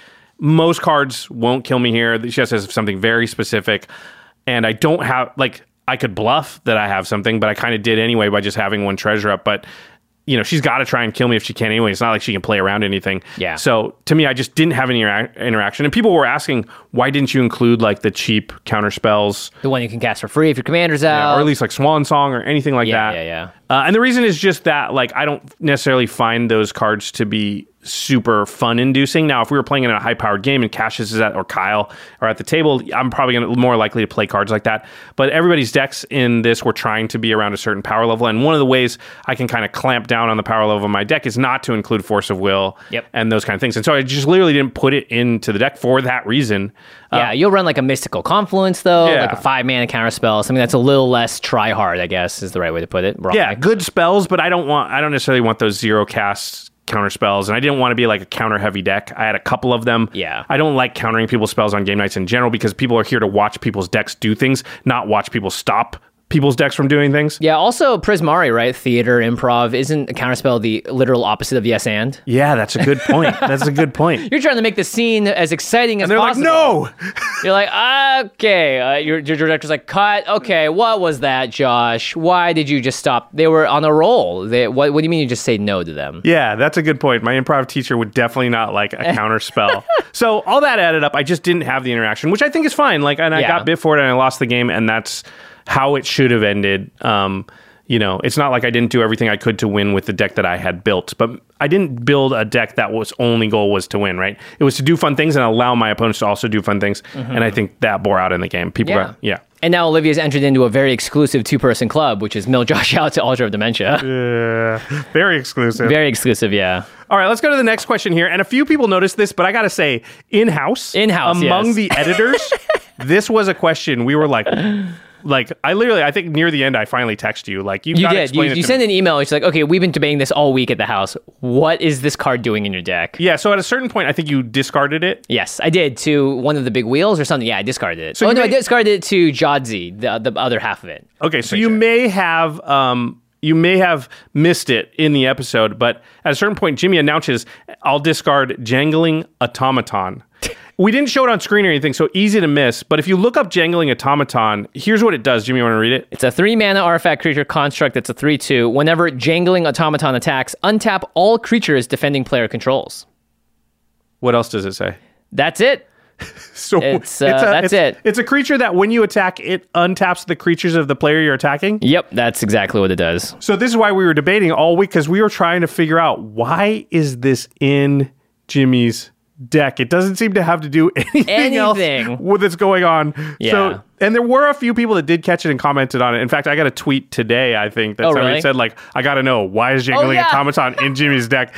most cards won't kill me here. She just has something very specific, and I don't have like I could bluff that I have something, but I kind of did anyway by just having one treasure up. But she's got to try and kill me if she can anyway. It's not like she can play around anything. Yeah. So to me, I just didn't have any interaction. And people were asking, why didn't you include like the cheap counter spells? The one you can cast for free if your commander's out. Or at least like Swan Song or anything like that. Yeah. And the reason is just that like I don't necessarily find those cards to be super fun inducing. Now, if we were playing in a high powered game and Cassius is or Kyle are at the table, I'm probably more likely to play cards like that. But everybody's decks in this were trying to be around a certain power level. And one of the ways I can kind of clamp down on the power level of my deck is not to include Force of Will and those kind of things. And so I just literally didn't put it into the deck for that reason. Yeah, you'll run like a Mystical Confluence though, like a 5-mana counter spell, something that's a little less try hard, I guess is the right way to put it. Wrong. Yeah, good spells, but I don't necessarily want those zero casts counter spells, and I didn't want to be like a counter heavy deck. I had a couple of them. Yeah. I don't like countering people's spells on game nights in general because people are here to watch people's decks do things, not watch people stop people's decks from doing things. Yeah, also Prismari, right? Theater, improv, isn't a counterspell the literal opposite of yes and? Yeah, that's a good point. That's a good point. You're trying to make the scene as exciting as possible. And they're like, no! You're like, okay. Your director's like, cut. Okay, what was that, Josh? Why did you just stop? They were on a roll. What do you mean you just say no to them? Yeah, that's a good point. My improv teacher would definitely not like a counter spell. So all that added up, I just didn't have the interaction, which I think is fine. Like, and I got bit for it and I lost the game, and that's how it should have ended. It's not like I didn't do everything I could to win with the deck that I had built, but I didn't build a deck that was only goal was to win, right? It was to do fun things and allow my opponents to also do fun things. Mm-hmm. And I think that bore out in the game. And now Olivia's entered into a very exclusive 2-person club, which is Mill Josh out to Altar of Dementia. Very exclusive. Very exclusive, yeah. All right, let's go to the next question here. And a few people noticed this, but I got to say, in-house, among the editors, this was a question we were like, I think near the end, I finally texted you. Like, you did. You sent an email. It's like, okay, we've been debating this all week at the house. What is this card doing in your deck? Yeah, so at a certain point, I think you discarded it. Yes, I did to one of the big wheels or something. Yeah, I discarded it. I discarded it to Jodzi, the other half of it. Okay, so you may have missed it in the episode, but at a certain point, Jimmy announces, I'll discard Jangling Automaton. We didn't show it on screen or anything, so easy to miss. But if you look up Jangling Automaton, here's what it does. Jimmy, you want to read it? It's a 3-mana artifact creature construct that's a 3/2. Whenever Jangling Automaton attacks, untap all creatures defending player controls. What else does it say? That's it. So that's it. It's a creature that when you attack, it untaps the creatures of the player you're attacking? Yep, that's exactly what it does. So this is why we were debating all week, because we were trying to figure out, why is this in Jimmy's deck? It doesn't seem to have to do anything else with what's going on. Yeah. So, and there were a few people that did catch it and commented on it. In fact, I got a tweet today, I think, that somebody said, like, I got to know, why is Jangling Automaton in Jimmy's deck?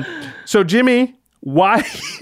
So Jimmy, why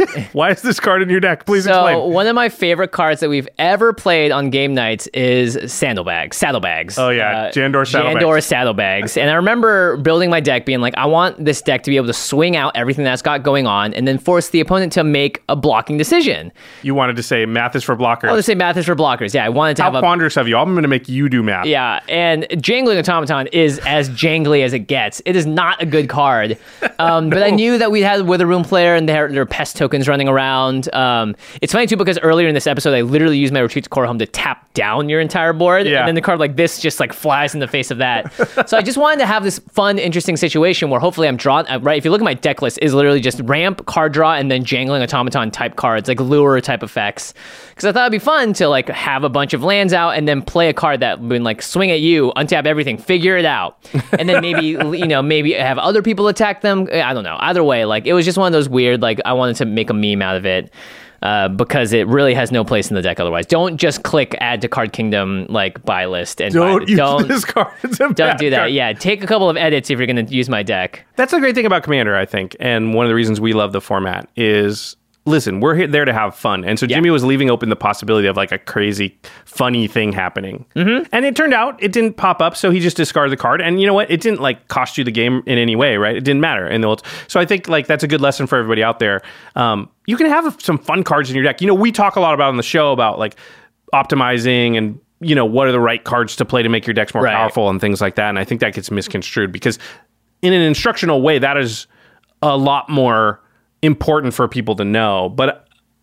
is this card in your deck? Please explain. So one of my favorite cards that we've ever played on game nights is Saddlebags. Oh yeah, Jandor Saddlebags. Jandor Saddlebags. And I remember building my deck being like, I want this deck to be able to swing out everything that's got going on and then force the opponent to make a blocking decision. You wanted to say math is for blockers. I wanted to say math is for blockers. Yeah, I wanted to have How ponderous of you. I'm going to make you do math. Yeah, and Jangling Automaton is as jangly as it gets. It is not a good card. No. But I knew that we had Wither Room player and there are pest tokens running around. It's funny too because earlier in this episode I literally used my Retreat to Core Home to tap down your entire board, and then the card like this just like flies in the face of that. So I just wanted to have this fun, interesting situation where hopefully I'm drawn right. If you look at my deck list, is literally just ramp, card draw, and then Jangling Automaton type cards, like lure type effects. Because I thought it'd be fun to like have a bunch of lands out and then play a card that would like swing at you, untap everything, figure it out, and then maybe maybe have other people attack them. I don't know. Either way, like it was just one of those weird like. I wanted to make a meme out of it because it really has no place in the deck otherwise. Don't just click add to Card Kingdom like buy list and don't use this card. Don't do that. Card. Yeah, take a couple of edits if you're going to use my deck. That's the great thing about Commander, I think, and one of the reasons we love the format is. Listen, we're there to have fun. And so Jimmy was leaving open the possibility of like a crazy, funny thing happening. Mm-hmm. And it turned out it didn't pop up, so he just discarded the card. And you know what? It didn't like cost you the game in any way, right? It didn't matter. So I think like that's a good lesson for everybody out there. You can have some fun cards in your deck. We talk a lot about on the show about like optimizing and what are the right cards to play to make your decks more powerful and things like that. And I think that gets misconstrued because in an instructional way, that is a lot more important for people to know. But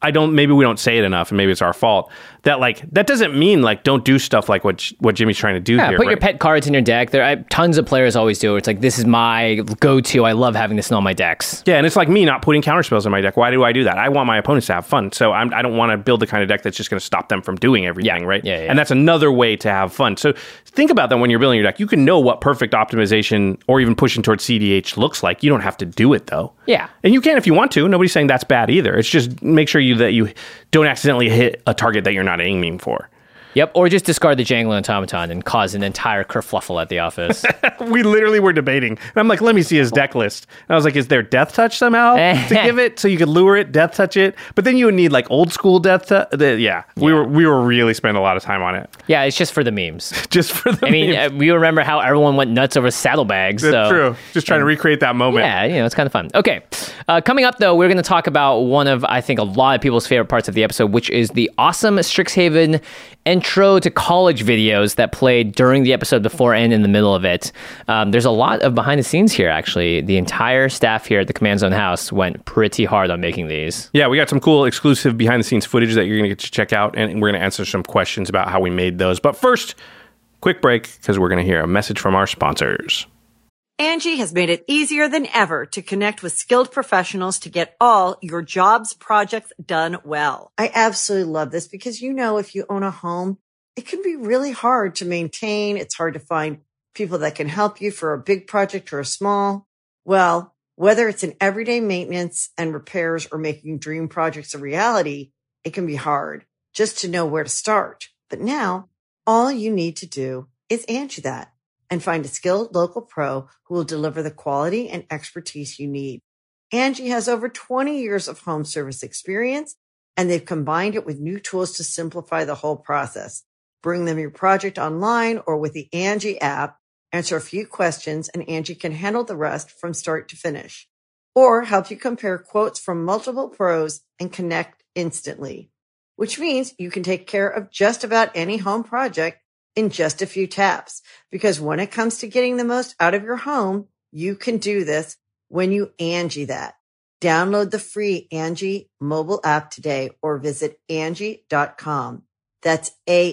maybe we don't say it enough, and maybe it's our fault, that like that doesn't mean like don't do stuff like what Jimmy's trying to do here. Put your pet cards in your deck. Tons of players always do it. It's like, this is my go-to. I love having this in all my decks. Yeah, and it's like me not putting counterspells in my deck. Why do I do that? I want my opponents to have fun, so I don't want to build the kind of deck that's just going to stop them from doing everything, right? Yeah. And that's another way to have fun. So think about that when you're building your deck. You can know what perfect optimization or even pushing towards CDH looks like. You don't have to do it, though. Yeah. And you can if you want to. Nobody's saying that's bad either. It's just make sure that you don't accidentally hit a target that you're not aiming for. Yep, or just discard the Jangling Automaton and cause an entire kerfluffle at the office. We literally were debating. And I'm like, let me see his deck list. And I was like, is there Death Touch somehow to give it so you could lure it, Death Touch it? But then you would need like old school Death Touch. We were really spending a lot of time on it. Yeah, it's just for the memes. Just for the memes. We remember how everyone went nuts over saddlebags. That's true. Just trying to recreate that moment. Yeah, it's kind of fun. Okay, coming up though, we're going to talk about one of, I think, a lot of people's favorite parts of the episode, which is the awesome Strixhaven intro to college videos that played during the episode before and in the middle of it. There's a lot of behind the scenes here, actually. The entire staff here at the Command Zone House went pretty hard on making these. Yeah, we got some cool exclusive behind the scenes footage that you're going to get to check out, and we're going to answer some questions about how we made those. But first, quick break, because we're going to hear a message from our sponsors. Angie has made it easier than ever to connect with skilled professionals to get all your jobs projects done well. I absolutely love this because, if you own a home, it can be really hard to maintain. It's hard to find people that can help you for a big project or a small. Well, whether it's in everyday maintenance and repairs or making dream projects a reality, it can be hard just to know where to start. But now all you need to do is Angie that and find a skilled local pro who will deliver the quality and expertise you need. Angie has over 20 years of home service experience, and they've combined it with new tools to simplify the whole process. Bring them your project online or with the Angie app, answer a few questions, and Angie can handle the rest from start to finish. Or help you compare quotes from multiple pros and connect instantly, which means you can take care of just about any home project in just a few taps. Because when it comes to getting the most out of your home, you can do this when you Angie that. Download the free Angie mobile app today or visit Angie.com. That's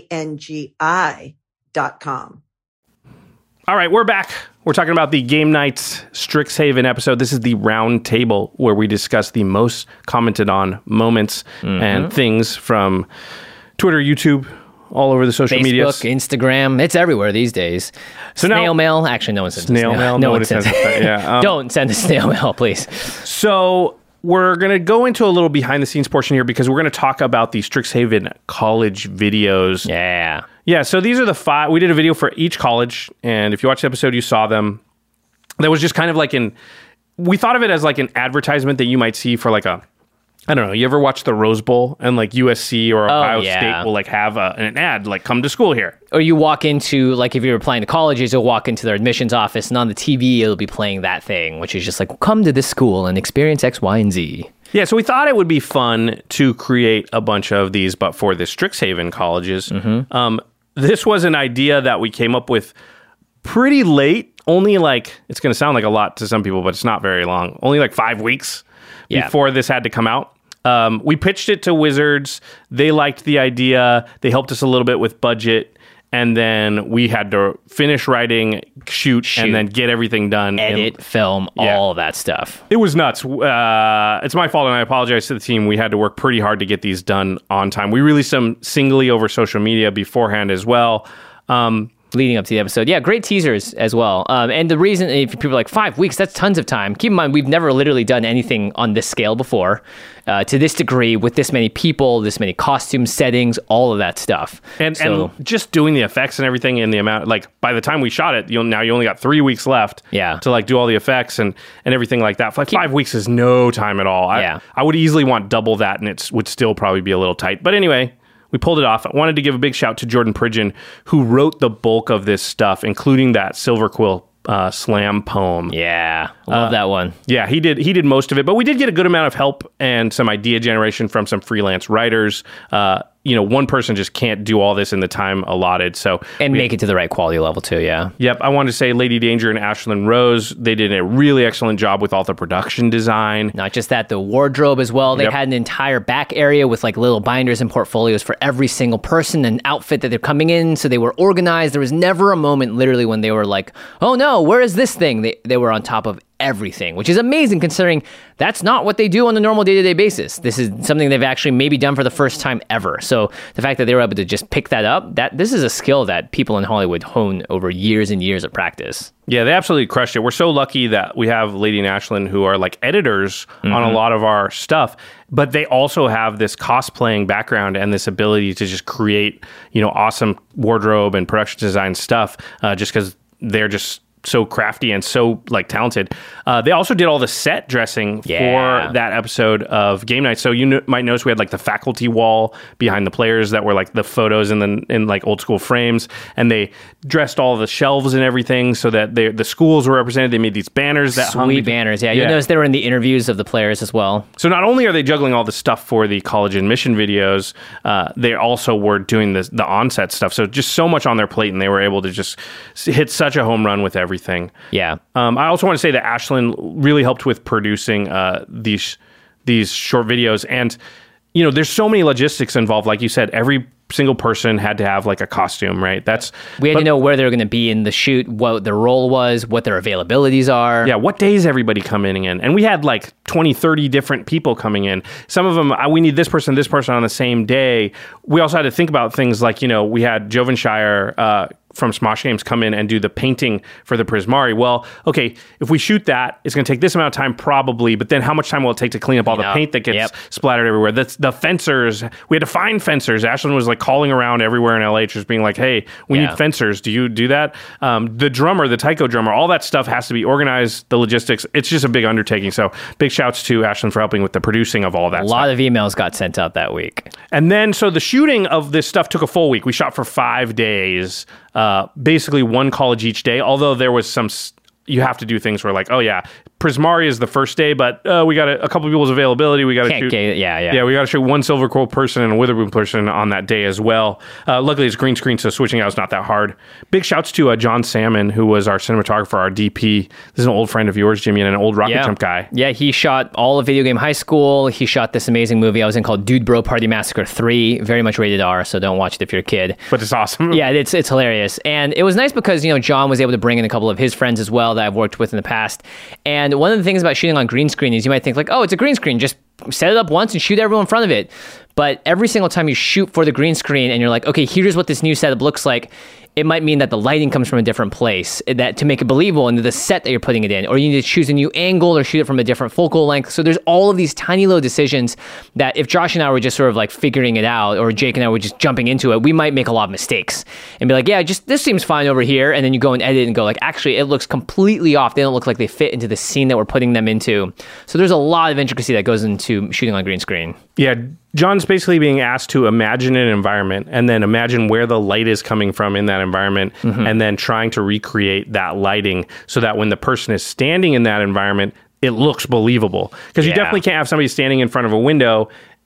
ANGI.com. All right, we're back. We're talking about the Game Nights Strixhaven episode. This is the round table where we discuss the most commented on moments and things from Twitter, YouTube, all over the social media. Facebook, Instagram, it's everywhere these days. So snail mail. Actually, no one sends snail mail. No one sends it. Yeah. Don't send a snail mail, please. So we're going to go into a little behind the scenes portion here because we're going to talk about the Strixhaven college videos. Yeah. Yeah, so these are the 5. We did a video for each college, and if you watched the episode, you saw them. That was just kind of like we thought of it as like an advertisement that you might see for like I don't know, you ever watch the Rose Bowl and like USC or Ohio State will like have an ad like come to school here. Or you walk into, like if you're applying to colleges, you'll walk into their admissions office and on the TV it'll be playing that thing, which is just like, come to this school and experience X, Y, and Z. Yeah, so we thought it would be fun to create a bunch of these, but for the Strixhaven colleges. This was an idea that we came up with pretty late, only like, it's going to sound like a lot to some people, but it's not very long. Only like 5 weeks before this had to come out. We pitched it to Wizards. They liked the idea. They helped us a little bit with budget. And then we had to finish writing, shoot, and then get everything done. Edit, film, all of that stuff. It was nuts. It's my fault, and I apologize to the team. We had to work pretty hard to get these done on time. We released them singly over social media beforehand as well. Leading up to the episode. Yeah, great teasers as well. And the reason, if people are like 5 weeks, that's tons of time. Keep in mind, we've never literally done anything on this scale before, to this degree, with this many people, this many costume settings, all of that stuff. And just doing the effects and everything in the amount, like by the time we shot it, you only got 3 weeks left to like do all the effects and everything like that. Like 5 weeks is no time at all. I would easily want double that, and it would still probably be a little tight. But anyway, we pulled it off. I wanted to give a big shout to Jordan Pridgeon, who wrote the bulk of this stuff, including that Silver Quill slam poem. Yeah, love that one. Yeah, he did most of it, but we did get a good amount of help and some idea generation from some freelance writers. one person just can't do all this in the time allotted. So And make it to the right quality level too, yeah. Yep, I wanted to say Lady Danger and Ashlyn Rose, they did a really excellent job with all the production design. Not just that, the wardrobe as well. They Yep. had an entire back area with like little binders and portfolios for every single person and outfit that they're coming in. So they were organized. There was never a moment literally when they were like, oh no, where is this thing? They were on top of everything, which is amazing considering that's not what they do on a normal day-to-day basis. This is something they've actually maybe done for the first time ever. So the fact that they were able to just pick that up, this is a skill that people in Hollywood hone over years and years of practice. Yeah, they absolutely crushed it. We're so lucky that we have Lady and Ashlyn who are like editors on a lot of our stuff, but they also have this cosplaying background and this ability to just create, awesome wardrobe and production design stuff just because they're just so crafty and so like talented. They also did all the set dressing for that episode of Game Night. So might notice we had like the faculty wall behind the players that were like the photos in like old school frames, and they dressed all the shelves and everything so that the schools were represented. They made these banners that hung. Sweet banners, yeah. You'll notice they were in the interviews of the players as well. So not only are they juggling all the stuff for the college admission videos, they also were doing the on-set stuff. So just so much on their plate, and they were able to just hit such a home run with everything. Yeah. I also want to say that Ashlyn really helped with producing these short videos, and there's so many logistics involved. Like you said, every single person had to have like a costume, right? We had to know where they were going to be in the shoot, what their role was, what their availabilities are. Yeah, what days everybody coming in. And we had like 20, 30 different people coming in. Some of them, we need this person on the same day. We also had to think about things like, we had Jovan Shire from Smosh Games come in and do the painting for the Prismari. Well, okay, if we shoot that, it's going to take this amount of time probably, but then how much time will it take to clean up all the paint that gets splattered everywhere? That's the fencers. We had to find fencers. Ashlyn was like calling around everywhere in LA just being like, hey, we need fencers. Do you do that? The drummer, the taiko drummer, all that stuff has to be organized, the logistics. It's just a big undertaking. So big shouts to Ashlyn for helping with the producing of all that stuff. A lot of emails got sent out that week. And then, so the shooting of this stuff took a full week. We shot for 5 days. Basically one college each day, although there was some, you have to do things where like, oh yeah, Prismari is the first day, but we got a couple of people's availability. We got to shoot. Yeah, we got to shoot one Silver Quill person and a Witherbloom person on that day as well. Luckily, it's green screen, so switching out is not that hard. Big shouts to John Salmon, who was our cinematographer, our DP. This is an old friend of yours, Jimmy, and an old Rocket Jump guy. Yeah, he shot all of Video Game High School. He shot this amazing movie I was in called Dude Bro Party Massacre 3. Very much rated R, so don't watch it if you're a kid. But it's awesome. Yeah, it's hilarious. And it was nice because, John was able to bring in a couple of his friends as well that I've worked with in the past. And one of the things about shooting on green screen is you might think like, oh, it's a green screen, just set it up once and shoot everyone in front of it. But every single time you shoot for the green screen and you're like, okay, here's what this new setup looks like, it might mean that the lighting comes from a different place that to make it believable into the set that you're putting it in, or you need to choose a new angle or shoot it from a different focal length. So there's all of these tiny little decisions that if Josh and I were just sort of like figuring it out, or Jake and I were just jumping into it, we might make a lot of mistakes and be like, yeah, just this seems fine over here. And then you go and edit and go like, actually, it looks completely off. They don't look like they fit into the scene that we're putting them into. So there's a lot of intricacy that goes into shooting on green screen. Yeah. John's basically being asked to imagine an environment and then imagine where the light is coming from in that environment, and then trying to recreate that lighting so that when the person is standing in that environment, it looks believable. Because you definitely can't have somebody standing in front of a window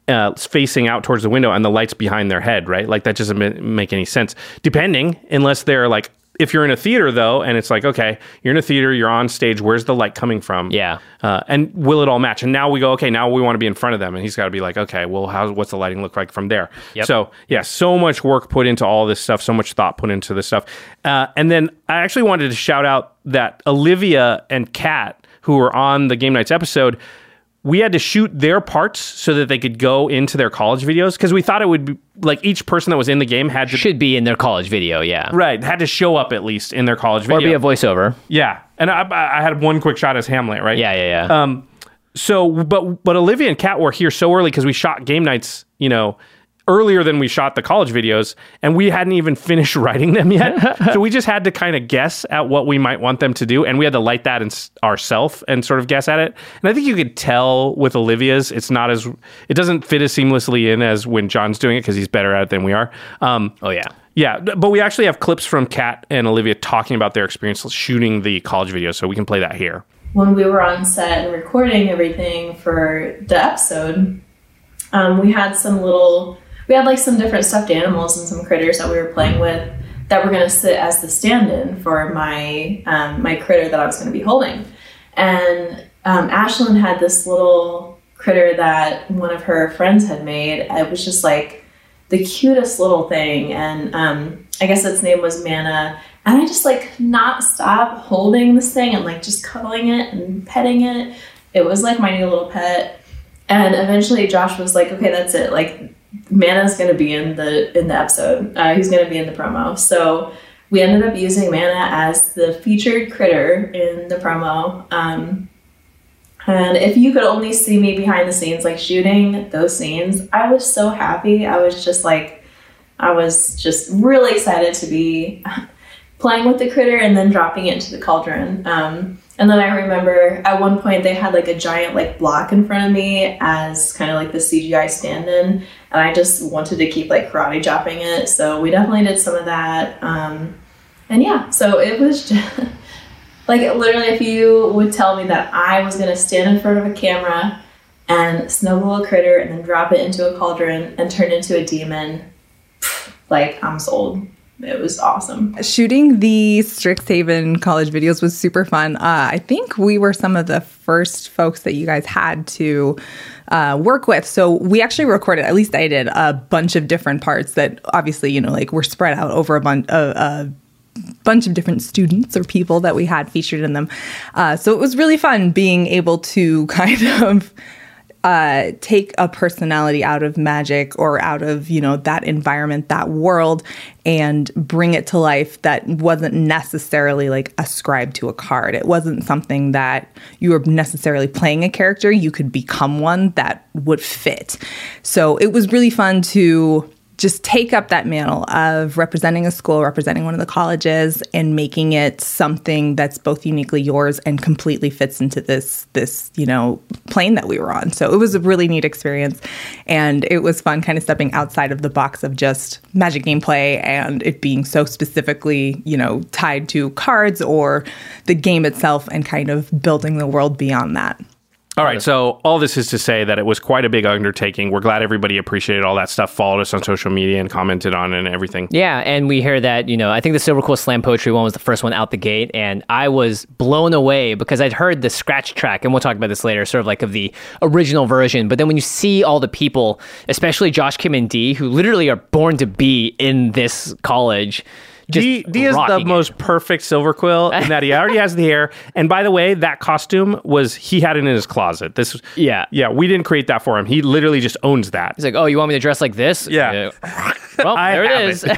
facing out towards the window and the light's behind their head, right? Like that doesn't make any sense. Depending, unless they're like, if you're in a theater though, and it's like, okay, you're in a theater, you're on stage, where's the light coming from? Yeah. And will it all match? And now we go, okay, now we want to be in front of them. And he's got to be like, okay, well, what's the lighting look like from there? Yep. So yeah, so much work put into all this stuff, so much thought put into this stuff. And then I actually wanted to shout out that Olivia and Kat, who were on the Game Nights episode, we had to shoot their parts so that they could go into their college videos, because we thought it would be like each person that was in the game should be in their college video, yeah. Right, had to show up at least in their college video. Or be a voiceover. Yeah, and I had one quick shot as Hamlet, right? Yeah. So, but Olivia and Kat were here so early because we shot Game Nights, earlier than we shot the college videos, and we hadn't even finished writing them yet. So we just had to kind of guess at what we might want them to do, and we had to light that ourselves and sort of guess at it. And I think you could tell with Olivia's, it doesn't fit as seamlessly in as when John's doing it because he's better at it than we are. Oh yeah. Yeah, but we actually have clips from Kat and Olivia talking about their experience shooting the college video, so we can play that here. When we were on set and recording everything for the episode, we had some little we had like some different stuffed animals and some critters that we were playing with that were going to sit as the stand-in for my my critter that I was going to be holding. And Ashlyn had this little critter that one of her friends had made. It was just like the cutest little thing, and I guess its name was Mana. And I just like could not stop holding this thing and like just cuddling it and petting it. It was like my new little pet. And eventually Josh was like, okay, that's it. Like Mana's going to be in the episode. He's going to be in the promo. So we ended up using Mana as the featured critter in the promo. And if you could only see me behind the scenes, like shooting those scenes, I was so happy. I was just really excited to be playing with the critter and then dropping it into the cauldron. And then I remember at one point they had like a giant like block in front of me as kind of like the CGI stand-in, and I just wanted to keep like karate chopping it. So we definitely did some of that. And yeah, so it was just like literally if you would tell me that I was going to stand in front of a camera and snuggle a critter and then drop it into a cauldron and turn into a demon, like I'm sold. It was awesome. Shooting the Strixhaven college videos was super fun. I think we were some of the first folks that you guys had to work with. So we actually recorded, at least I did, a bunch of different parts that obviously, you know, like were spread out over a bunch of different students or people that we had featured in them. So it was really fun being able to kind of take a personality out of magic or out of, you know, that environment, that world, and bring it to life that wasn't necessarily like ascribed to a card. It wasn't something that you were necessarily playing a character. You could become one that would fit. So it was really fun to just take up that mantle of representing a school, representing one of the colleges, and making it something that's both uniquely yours and completely fits into this, you know, plane that we were on. So it was a really neat experience, and it was fun kind of stepping outside of the box of just Magic gameplay and it being so specifically, you know, tied to cards or the game itself, and kind of building the world beyond that. All right, so all this is to say that it was quite a big undertaking. We're glad everybody appreciated all that stuff, followed us on social media and commented on it and everything. Yeah, and we hear that, you know, I think the Silver Quill Slam Poetry one was the first one out the gate, and I was blown away because I'd heard the scratch track, and we'll talk about this later, sort of like of the original version, but then when you see all the people, especially Josh, Kim, and Dee, who literally are born to be in this college, Dee is the most perfect Silver Quill in that he already has the hair. And by the way, that costume he had it in his closet. Yeah, we didn't create that for him. He literally just owns that. He's like, oh, you want me to dress like this? Yeah. Well, there it is.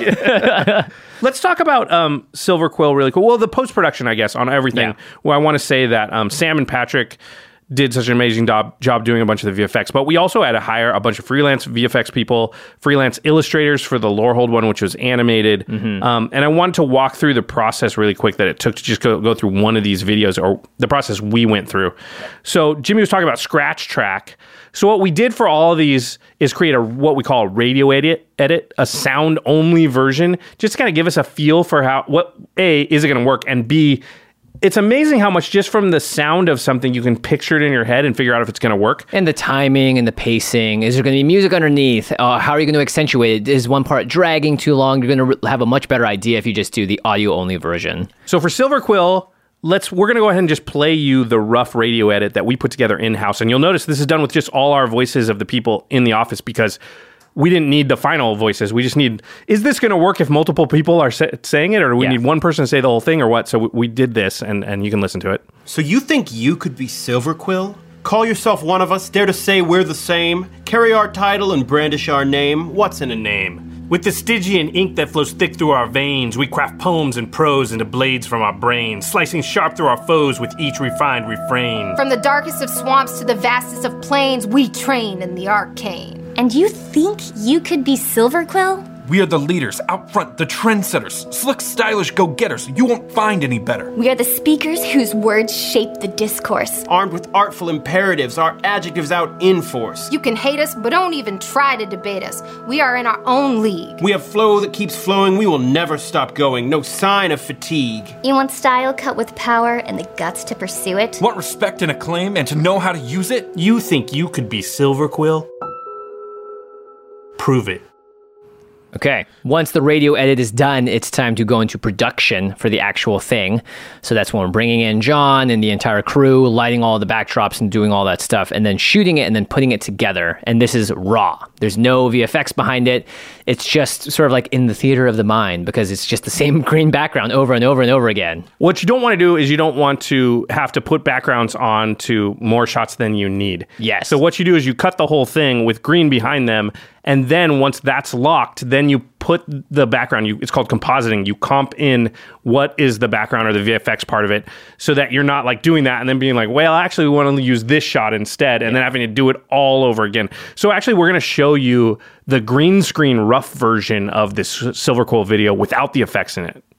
Let's talk about Silver Quill really quick. Well, the post-production, I guess, on everything. Yeah. Well, I want to say that Sam and Patrick did such an amazing job doing a bunch of the VFX. But we also had to hire a bunch of freelance VFX people, freelance illustrators for the Lorehold one, which was animated. Mm-hmm. And I wanted to walk through the process really quick that it took to just go through one of these videos, or the process we went through. So Jimmy was talking about scratch track. So what we did for all of these is create what we call a radio edit, a sound-only version, just to kind of give us a feel for A, is it going to work, and B, it's amazing how much just from the sound of something you can picture it in your head and figure out if it's going to work. And the timing and the pacing. Is there going to be music underneath? How are you going to accentuate it? Is one part dragging too long? You're going to have a much better idea if you just do the audio-only version. So for Silver Quill, we're going to go ahead and just play you the rough radio edit that we put together in-house. And you'll notice this is done with just all our voices of the people in the office, because we didn't need the final voices. We just need, is this going to work if multiple people are saying it, or do we need one person to say the whole thing, or what? So we did this, and you can listen to it. So you think you could be Silver Quill? Call yourself one of us, dare to say we're the same, carry our title and brandish our name. What's in a name? With the Stygian ink that flows thick through our veins, we craft poems and prose into blades from our brains, slicing sharp through our foes with each refined refrain. From the darkest of swamps to the vastest of plains, we train in the arcane. And you think you could be Silver Quill? We are the leaders, out front, the trendsetters, slick, stylish go-getters. You won't find any better. We are the speakers whose words shape the discourse. Armed with artful imperatives, our adjectives out in force. You can hate us, but don't even try to debate us. We are in our own league. We have flow that keeps flowing. We will never stop going. No sign of fatigue. You want style cut with power and the guts to pursue it? Want respect and acclaim and to know how to use it? You think you could be Silver Quill? Prove it. Okay, once the radio edit is done, it's time to go into production for the actual thing. So that's when we're bringing in John and the entire crew, lighting all the backdrops and doing all that stuff, and then shooting it and then putting it together. And this is raw. There's no VFX behind it. It's just sort of like in the theater of the mind because it's just the same green background over and over and over again. What you don't want to do is you don't want to have to put backgrounds on to more shots than you need. Yes. So what you do is you cut the whole thing with green behind them, and then once that's locked, then you put the background, it's called compositing. You comp in what is the background or the VFX part of it so that you're not like doing that and then being like, well, actually we want to use this shot instead and then having to do it all over again. So actually we're going to show you the green screen rough version of this Silver Quill video without the effects in it.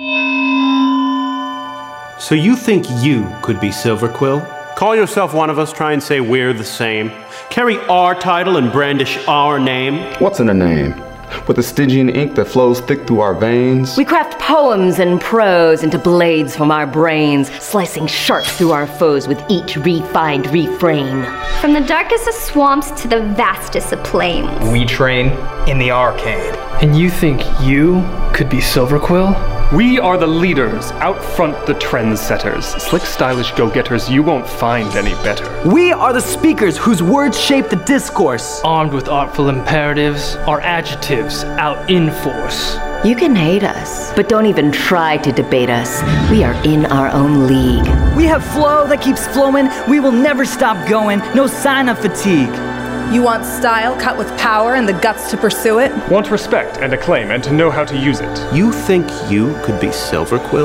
So you think you could be Silver Quill? Call yourself one of us, try and say we're the same. Carry our title and brandish our name. What's in a name? With the Stygian ink that flows thick through our veins. We craft poems and prose into blades from our brains, slicing sharp through our foes with each refined refrain. From the darkest of swamps to the vastest of plains. We train in the arcade. And you think you could be Silver Quill? We are the leaders, out front the trendsetters. Slick, stylish go-getters, you won't find any better. We are the speakers whose words shape the discourse. Armed with artful imperatives, our adjectives out in force. You can hate us, but don't even try to debate us. We are in our own league. We have flow that keeps flowing. We will never stop going. No sign of fatigue. You want style cut with power and the guts to pursue it? Want respect and acclaim and to know how to use it. You think you could be Silver Quill?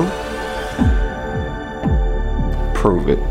Prove it.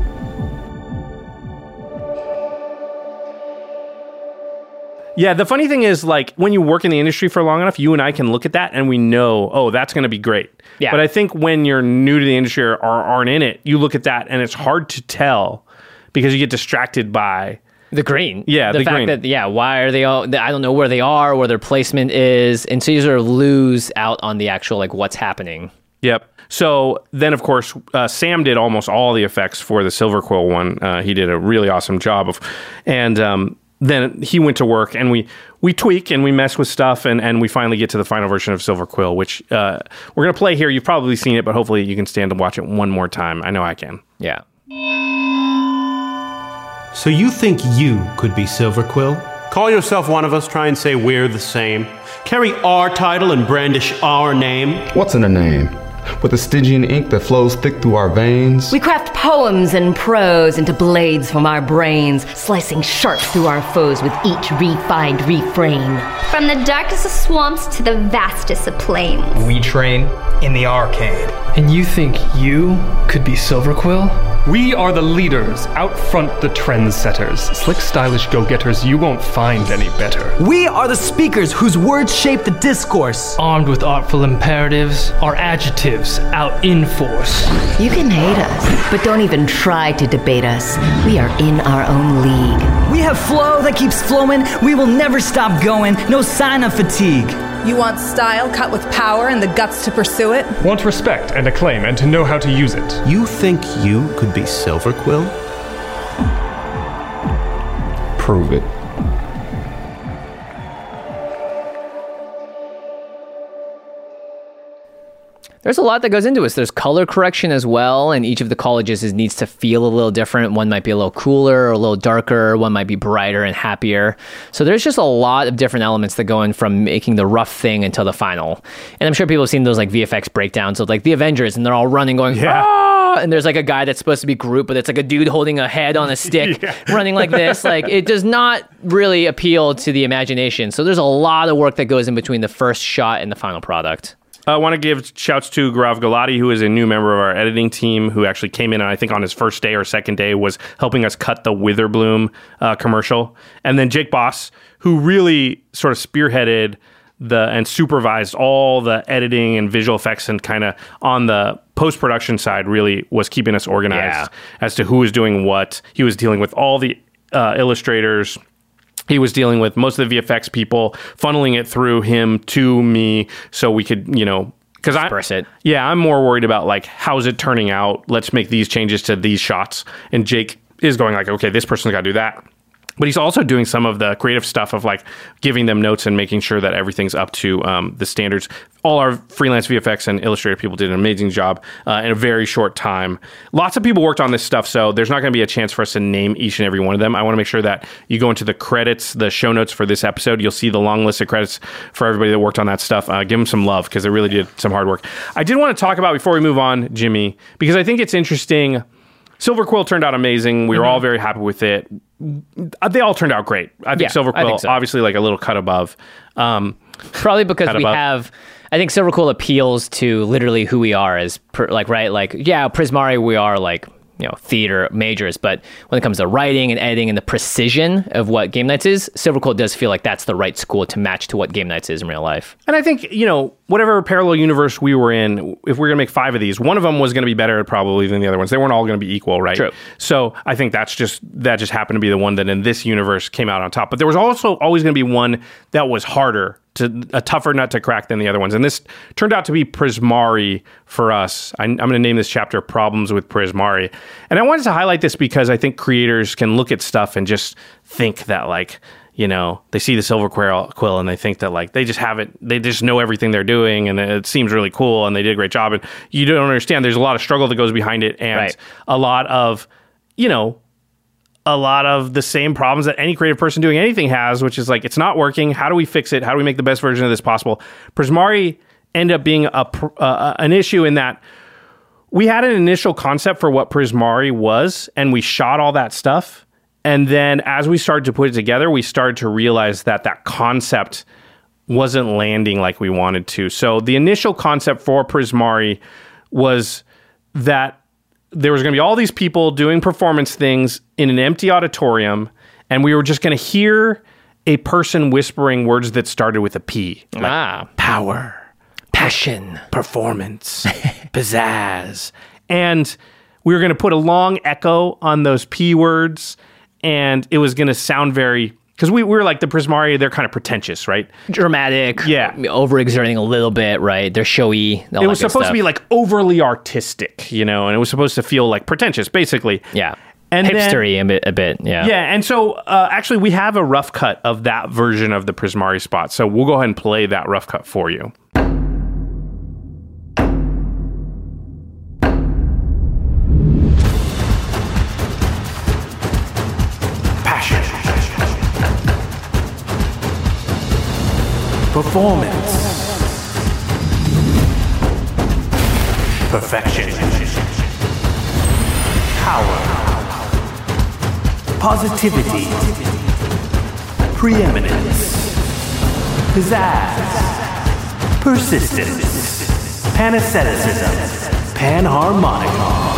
Yeah, the funny thing is, like, when you work in the industry for long enough, you and I can look at that and we know, oh, that's going to be great. Yeah. But I think when you're new to the industry or aren't in it, you look at that and it's hard to tell because you get distracted by the green. Yeah, the fact green. that, why are they all, I don't know where they are, where their placement is. And so you sort of lose out on the actual, like, what's happening. Yep. So then, of course, Sam did almost all the effects for the Silver Quill one. He did a really awesome job of, and then he went to work and we tweak and we mess with stuff and we finally get to the final version of Silver Quill, which we're going to play here. You've probably seen it, but hopefully you can stand and watch it one more time. I know I can. Yeah. So you think you could be Silver Quill? Call yourself one of us, try and say we're the same. Carry our title and brandish our name. What's in a name? With the Stygian ink that flows thick through our veins. We craft poems and prose into blades from our brains, slicing sharp through our foes with each refined refrain. From the darkest of swamps to the vastest of plains. We train in the arcade. And you think you could be Silver Quill? We are the leaders, out front the trendsetters. Slick, stylish go-getters, you won't find any better. We are the speakers whose words shape the discourse. Armed with artful imperatives, our adjectives out in force. You can hate us, but don't even try to debate us. We are in our own league. We have flow that keeps flowing. We will never stop going. No sign of fatigue. You want style cut with power and the guts to pursue it? Want respect and acclaim and to know how to use it. You think you could be Silver Quill? Prove it. There's a lot that goes into this. There's color correction as well, and each of the colleges needs to feel a little different. One might be a little cooler or a little darker. One might be brighter and happier. So there's just a lot of different elements that go in from making the rough thing until the final. And I'm sure people have seen those like VFX breakdowns of like the Avengers, and they're all running going, ah! And there's like a guy that's supposed to be Groot, but it's like a dude holding a head on a stick, running like this. Like, it does not really appeal to the imagination. So there's a lot of work that goes in between the first shot and the final product. I want to give shouts to Gaurav Gulati, who is a new member of our editing team, who actually came in and I think on his first day or second day was helping us cut the Witherbloom commercial. And then Jake Boss, who really sort of spearheaded and supervised all the editing and visual effects and kind of on the post-production side really was keeping us organized as to who was doing what. He was dealing with all the illustrators. He was dealing with most of the VFX people, funneling it through him to me so we could, because I'm more worried about like, how's it turning out? Let's make these changes to these shots. And Jake is going like, okay, this person's got to do that. But he's also doing some of the creative stuff of like giving them notes and making sure that everything's up to the standards. All our freelance VFX and Illustrator people did an amazing job in a very short time. Lots of people worked on this stuff, so there's not going to be a chance for us to name each and every one of them. I want to make sure that you go into the credits, the show notes for this episode. You'll see the long list of credits for everybody that worked on that stuff. Give them some love because they really did some hard work. I did want to talk about, before we move on, Jimmy, because I think it's interesting. Silver Quill turned out amazing. We were all very happy with it. They all turned out great. I think Silver Quill, obviously, like a little cut above. Probably because we have... I think Silver Quill appeals to literally who we are as, Prismari, we are like, theater majors, but when it comes to writing and editing and the precision of what Game Nights is, Silver Quill does feel like that's the right school to match to what Game Nights is in real life. And I think, whatever parallel universe we were in, if we're going to make 5 of these, one of them was going to be better probably than the other ones. They weren't all going to be equal, right? True. So I think that just happened to be the one that in this universe came out on top. But there was also always going to be one that was harder, a tougher nut to crack than the other ones. And this turned out to be Prismari for us. I'm going to name this chapter Problems with Prismari. And I wanted to highlight this because I think creators can look at stuff and just think that they see the Silver Quill and they think that they just know everything they're doing and it seems really cool and they did a great job. And you don't understand there's a lot of struggle that goes behind it and a lot of the same problems that any creative person doing anything has, which is like, it's not working. How do we fix it? How do we make the best version of this possible? Prismari ended up being an issue in that we had an initial concept for what Prismari was, and we shot all that stuff. And then as we started to put it together, we started to realize that concept wasn't landing like we wanted to. So the initial concept for Prismari was that there was going to be all these people doing performance things in an empty auditorium, and we were just going to hear a person whispering words that started with a P. Like power, passion, performance, pizzazz. And we were going to put a long echo on those P words, and it was going to sound very... Because we were like the Prismari, they're kind of pretentious, right? Dramatic. Yeah. Overexerting a little bit, right? They're showy. It was supposed to be like overly artistic, and it was supposed to feel like pretentious, basically. Yeah. And hipstery a bit, yeah. Yeah, and so actually we have a rough cut of that version of the Prismari spot. So we'll go ahead and play that rough cut for you. Performance. Perfection. Power. Positivity. Preeminence. Pizzazz. Persistence. Panastheticism. Panharmonicon.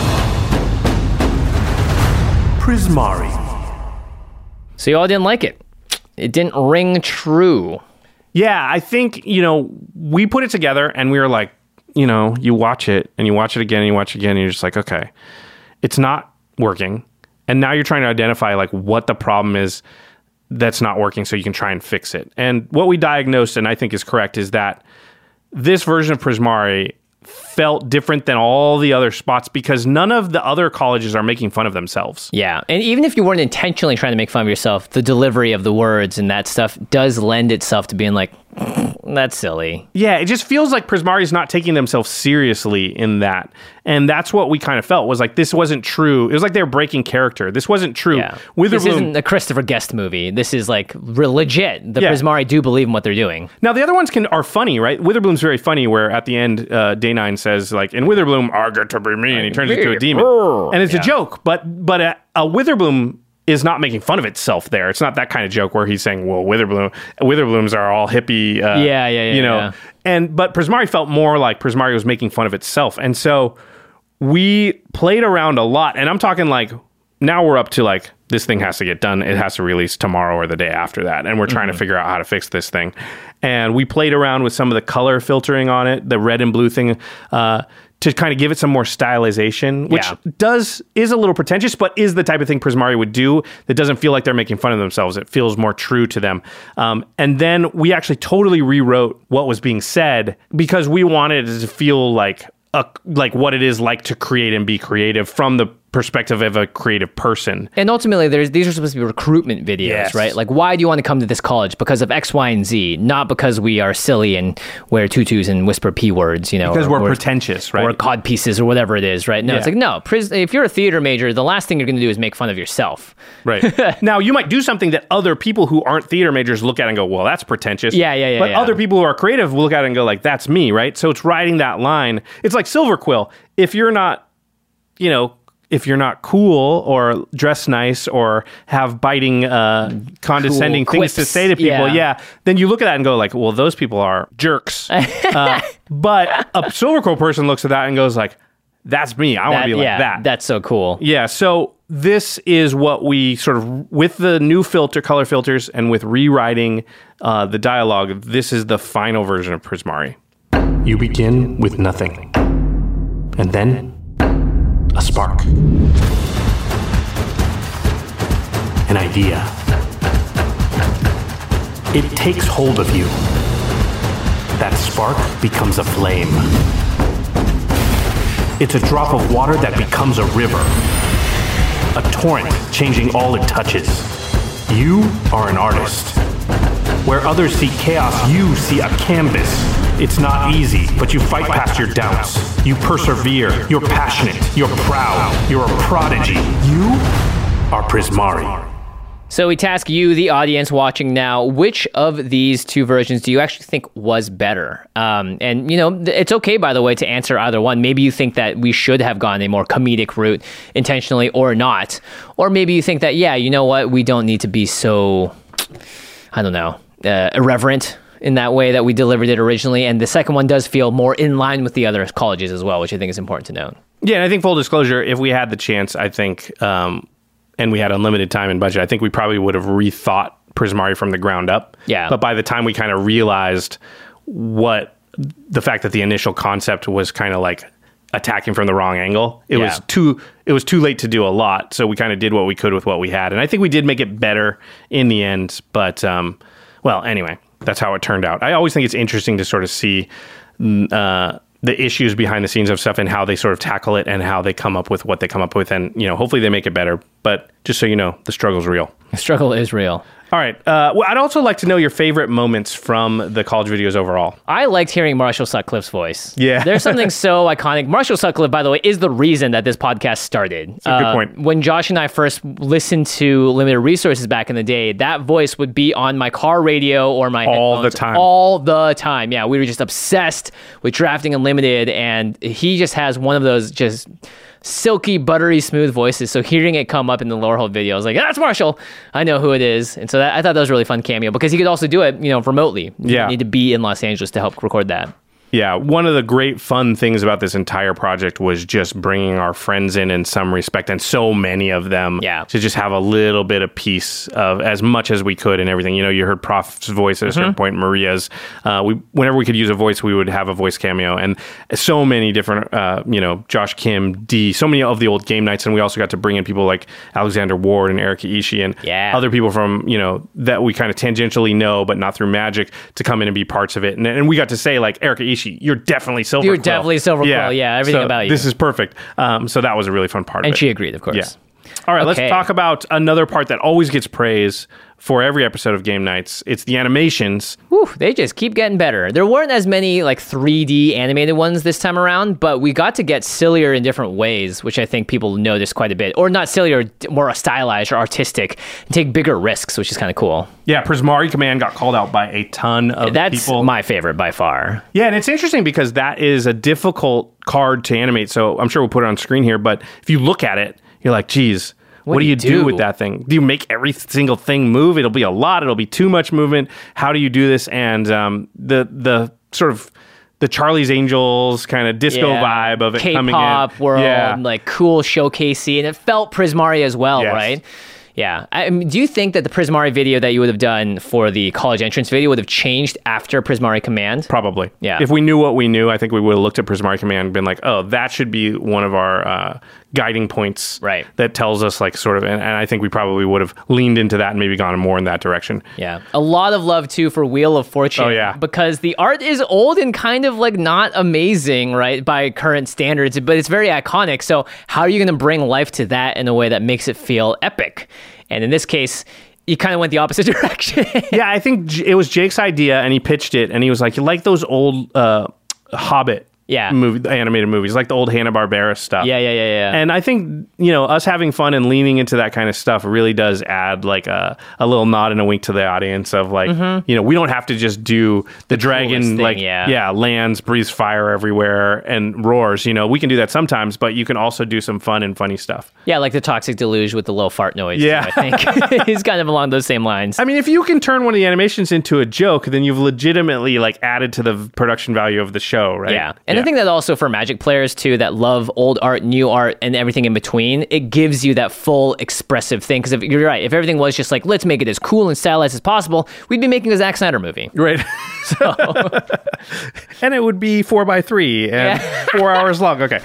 Prismari. So you all didn't like it. It didn't ring true. Yeah, I think, we put it together and we were like, you watch it and you watch it again and you watch it again and you're just like, okay, it's not working. And now you're trying to identify like what the problem is that's not working so you can try and fix it. And what we diagnosed, and I think is correct, is that this version of Prismari felt different than all the other spots because none of the other colleges are making fun of themselves. Yeah, and even if you weren't intentionally trying to make fun of yourself, the delivery of the words and that stuff does lend itself to being like, that's silly. Yeah, it just feels like Prismari is not taking themselves seriously in that. And that's what we kind of felt was like, this wasn't true. It was like they were breaking character. This wasn't true. Yeah. This isn't a Christopher Guest movie. This is like legit. The Prismari do believe in what they're doing. Now, the other ones are funny, right? Witherbloom's very funny where at the end, Day 9 says like, in Witherbloom, I get to be me, and he turns into a demon. And it's a joke, but a Witherbloom is not making fun of itself there. It's not that kind of joke where he's saying, well, Witherblooms are all hippie, but Prismari felt more like Prismari was making fun of itself. And so we played around a lot, and I'm talking like, now we're up to like, this thing has to get done. It has to release tomorrow or the day after that. And we're trying to figure out how to fix this thing. And we played around with some of the color filtering on it, the red and blue thing, to kind of give it some more stylization, which is a little pretentious, but is the type of thing Prismari would do that doesn't feel like they're making fun of themselves. It feels more true to them. And then we actually totally rewrote what was being said because we wanted it to feel like what it is like to create and be creative from the perspective of a creative person. And ultimately, these are supposed to be recruitment videos, Yes. right? Like, why do you want to come to this college? Because of X, Y, and Z, not because we are silly and wear tutus and whisper P words, you know. Because we're pretentious, right? Or cod pieces or whatever it is, right? No, it's like, no, if you're a theater major, the last thing you're going to do is make fun of yourself. Right. Now, you might do something that other people who aren't theater majors look at and go, well, that's pretentious. Yeah. But other people who are creative will look at it and go, like, that's me, right? So it's riding that line. It's like Silver Quill. If you're not, if you're not cool or dress nice or have biting, condescending Cool things to quips. say to people, then you look at that and go like, well, those people are jerks. But a Silver Quill person looks at that and goes like, that's me. I want to be like that. That's so cool. Yeah. So this is what we sort of, with the new color filters and with rewriting the dialogue, this is the final version of Prismari. You begin with nothing. And then a spark. An idea. It takes hold of you. That spark becomes a flame. It's a drop of water that becomes a river. A torrent changing all it touches. You are an artist. Where others see chaos, you see a canvas. It's not easy, but you fight past your doubts. You persevere. You're passionate. You're proud. You're a prodigy. You are Prismari. So we task you, the audience watching now, which of these two versions do you actually think was better? And, it's okay, by the way, to answer either one. Maybe you think that we should have gone a more comedic route intentionally or not. Or maybe you think that, you know what, we don't need to be so, irreverent in that way that we delivered it originally. And the second one does feel more in line with the other colleges as well, which I think is important to note. Yeah, and I think full disclosure, if we had the chance, I think, and we had unlimited time and budget, I think we probably would have rethought Prismari from the ground up. Yeah. But by the time we kind of realized the fact that the initial concept was kind of like attacking from the wrong angle, it was too late to do a lot. So we kind of did what we could with what we had. And I think we did make it better in the end. But, anyway, that's how it turned out. I always think it's interesting to sort of see the issues behind the scenes of stuff and how they sort of tackle it and how they come up with what they come up with. And, hopefully they make it better. But just so you know, the struggle's real. The struggle is real. All right. I'd also like to know your favorite moments from the college videos overall. I liked hearing Marshall Sutcliffe's voice. Yeah. There's something so iconic. Marshall Sutcliffe, by the way, is the reason that this podcast started. That's a good point. When Josh and I first listened to Limited Resources back in the day, that voice would be on my car radio or my headphones all the time. Yeah, we were just obsessed with Drafting Unlimited, and he just has one of those just silky, buttery, smooth voices. So hearing it come up in the Lowerhold video, I was like, that's Marshall. I know who it is. And so I thought that was a really fun cameo because he could also do it, remotely. You didn't need to be in Los Angeles to help record that. Yeah, one of the great fun things about this entire project was just bringing our friends in some respect, and so many of them, to just have a little bit of piece of as much as we could and everything. You heard Prof's voice at a certain point, Maria's. Whenever we could use a voice, we would have a voice cameo, and so many different, Josh Kim, D, so many of the old game nights, and we also got to bring in people like Alexander Ward and Erica Ishii and other people from, that we kind of tangentially know, but not through magic, to come in and be parts of it. And we got to say, like, Erica Ishii, you're definitely Silver Quill. You're definitely Silver Quill. Yeah, everything about you. This is perfect. So that was a really fun part of it. And she agreed, of course. Yeah. All right, let's talk about another part that always gets praise for every episode of Game Nights. It's the animations. Whew, they just keep getting better. There weren't as many like 3D animated ones this time around, but we got to get sillier in different ways, which I think people noticed quite a bit. Or not sillier, more stylized or artistic, and take bigger risks, which is kind of cool. Yeah, Prismari Command got called out by a ton of people. That's my favorite by far. Yeah, and it's interesting because that is a difficult card to animate. So I'm sure we'll put it on screen here, but if you look at it, you're like, geez, what do you do with that thing? Do you make every single thing move? It'll be a lot. It'll be too much movement. How do you do this? And the sort of the Charlie's Angels kind of disco vibe of it coming in. K-pop world, like cool showcasey, and it felt Prismari as well, right? Yeah. Do you think that the Prismari video that you would have done for the college entrance video would have changed after Prismari Command? Probably. Yeah. If we knew what we knew, I think we would have looked at Prismari Command and been like, oh, that should be one of our guiding points. Right. That tells us like sort of, and I think we probably would have leaned into that and maybe gone more in that direction. Yeah. A lot of love too for Wheel of Fortune. Oh, yeah. Because the art is old and kind of like not amazing, right, by current standards, but it's very iconic. So how are you going to bring life to that in a way that makes it feel epic? And in this case, you kind of went the opposite direction. Yeah, I think it was Jake's idea, and he pitched it, and he was like, you like those old Hobbit animated movies, like the old Hanna-Barbera stuff. Yeah. And I think, us having fun and leaning into that kind of stuff really does add like a little nod and a wink to the audience of like, we don't have to just do the dragon thing, lands, breathes fire everywhere and roars. We can do that sometimes, but you can also do some fun and funny stuff. Yeah, like the Toxic Deluge with the little fart noise. Yeah. Too, I think he's kind of along those same lines. I mean, if you can turn one of the animations into a joke, then you've legitimately like added to the production value of the show, right? Yeah. And I think that also for Magic players too that love old art, new art, and everything in between, it gives you that full expressive thing. Because if you're right, if everything was just like, let's make it as cool and stylized as possible, we'd be making a Zack Snyder movie. Right. So, and it would be 4x3 and 4 hours long. Okay.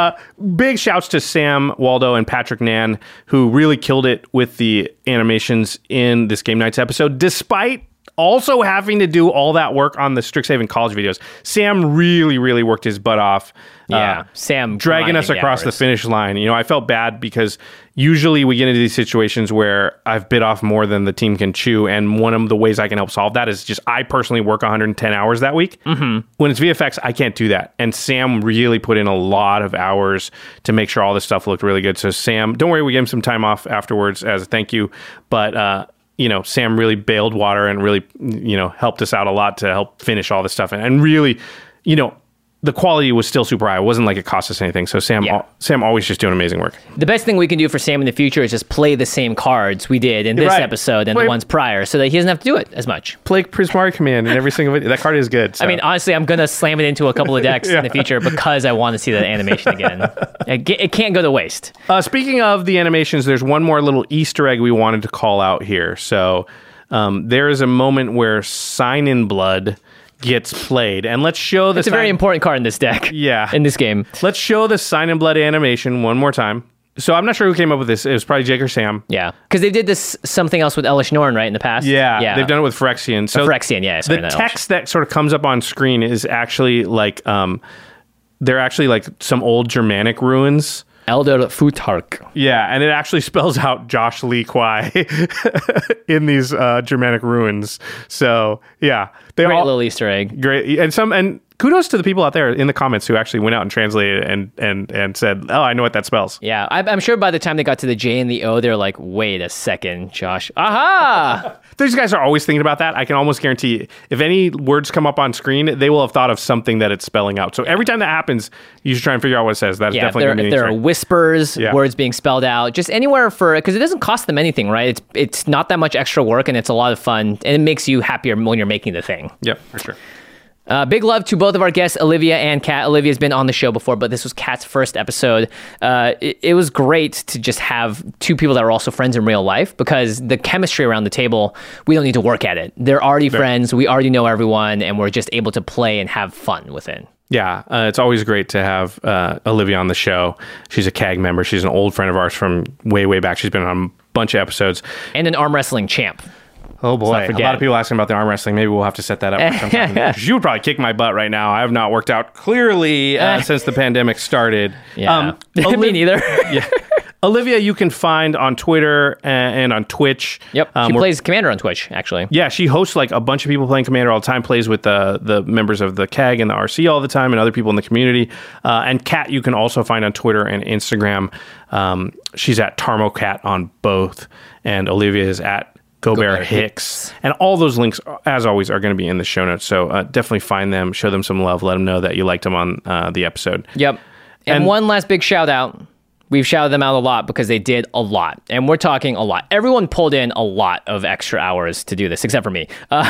Big shouts to Sam Waldo and Patrick Nan, who really killed it with the animations in this Game Nights episode, despite also having to do all that work on the Strixhaven college videos. Sam really, really worked his butt off. Sam dragging us across the finish line. I felt bad because usually we get into these situations where I've bit off more than the team can chew, and one of the ways I can help solve that is just I personally work 110 hours that week. Mm-hmm. When it's VFX, I can't do that, and Sam really put in a lot of hours to make sure all this stuff looked really good. So Sam, don't worry, we gave him some time off afterwards as a thank you, but Sam really bailed water and really, helped us out a lot to help finish all this stuff. And really, the quality was still super high. It wasn't like it cost us anything. So Sam always just doing amazing work. The best thing we can do for Sam in the future is just play the same cards we did in this episode and the ones prior so that he doesn't have to do it as much. Play Prismari Command in every single video. That card is good. So. I mean, honestly, I'm going to slam it into a couple of decks in the future because I want to see that animation again. It can't go to waste. Speaking of the animations, there's one more little Easter egg we wanted to call out here. So there is a moment where Sign in Blood gets played, and let's show the. It's a very important card in this deck. Yeah, in this game. Let's show the Sign in Blood animation one more time. So I'm not sure who came up with this. It was probably Jake or Sam. Yeah, because they did this something else with Elish Norn, right, in the past. Yeah, they've done it with Phyrexian. So Phyrexian, yeah. Sorry, the text that sort of comes up on screen is actually like they're actually like some old Germanic ruins. Elder Futark. Yeah, and it actually spells out Josh Lee Kwai in these Germanic ruins. So yeah, great little Easter egg. Great, and kudos to the people out there in the comments who actually went out and translated and said, "Oh, I know what that spells." Yeah, I'm sure by the time they got to the J and the O, they're like, "Wait a second, Josh! Aha!" These guys are always thinking about that. I can almost guarantee if any words come up on screen, they will have thought of something that it's spelling out. So every time that happens, you should try and figure out what it says. That's definitely going to be if there are whispers, words being spelled out, just anywhere because it doesn't cost them anything, right? It's not that much extra work, and it's a lot of fun, and it makes you happier when you're making the thing. Yep, for sure. Big love to both of our guests, Olivia and Kat. Olivia's been on the show before, but this was Kat's first episode. It was great to just have two people that are also friends in real life because the chemistry around the table, we don't need to work at it. They're already friends. We already know everyone, and we're just able to play and have fun with it. Yeah, it's always great to have Olivia on the show. She's a CAG member. She's an old friend of ours from way, way back. She's been on a bunch of episodes. And an arm wrestling champ. Oh boy, a lot of people asking about the arm wrestling. Maybe we'll have to set that up sometime. You would probably kick my butt right now. I have not worked out clearly since the pandemic started. Yeah, me neither. Yeah. Olivia, you can find on Twitter and on Twitch. Yep, she plays Commander on Twitch, actually. Yeah, she hosts like a bunch of people playing Commander all the time, plays with the members of the CAG and the RC all the time and other people in the community. And Kat, you can also find on Twitter and Instagram. She's at TarmoCat on both, and Olivia is at Gobert Hicks. And all those links, as always, are going to be in the show notes. So definitely find them, show them some love, let them know that you liked them on the episode. Yep. And one last big shout out. We've shouted them out a lot because they did a lot. And we're talking a lot. Everyone pulled in a lot of extra hours to do this, except for me.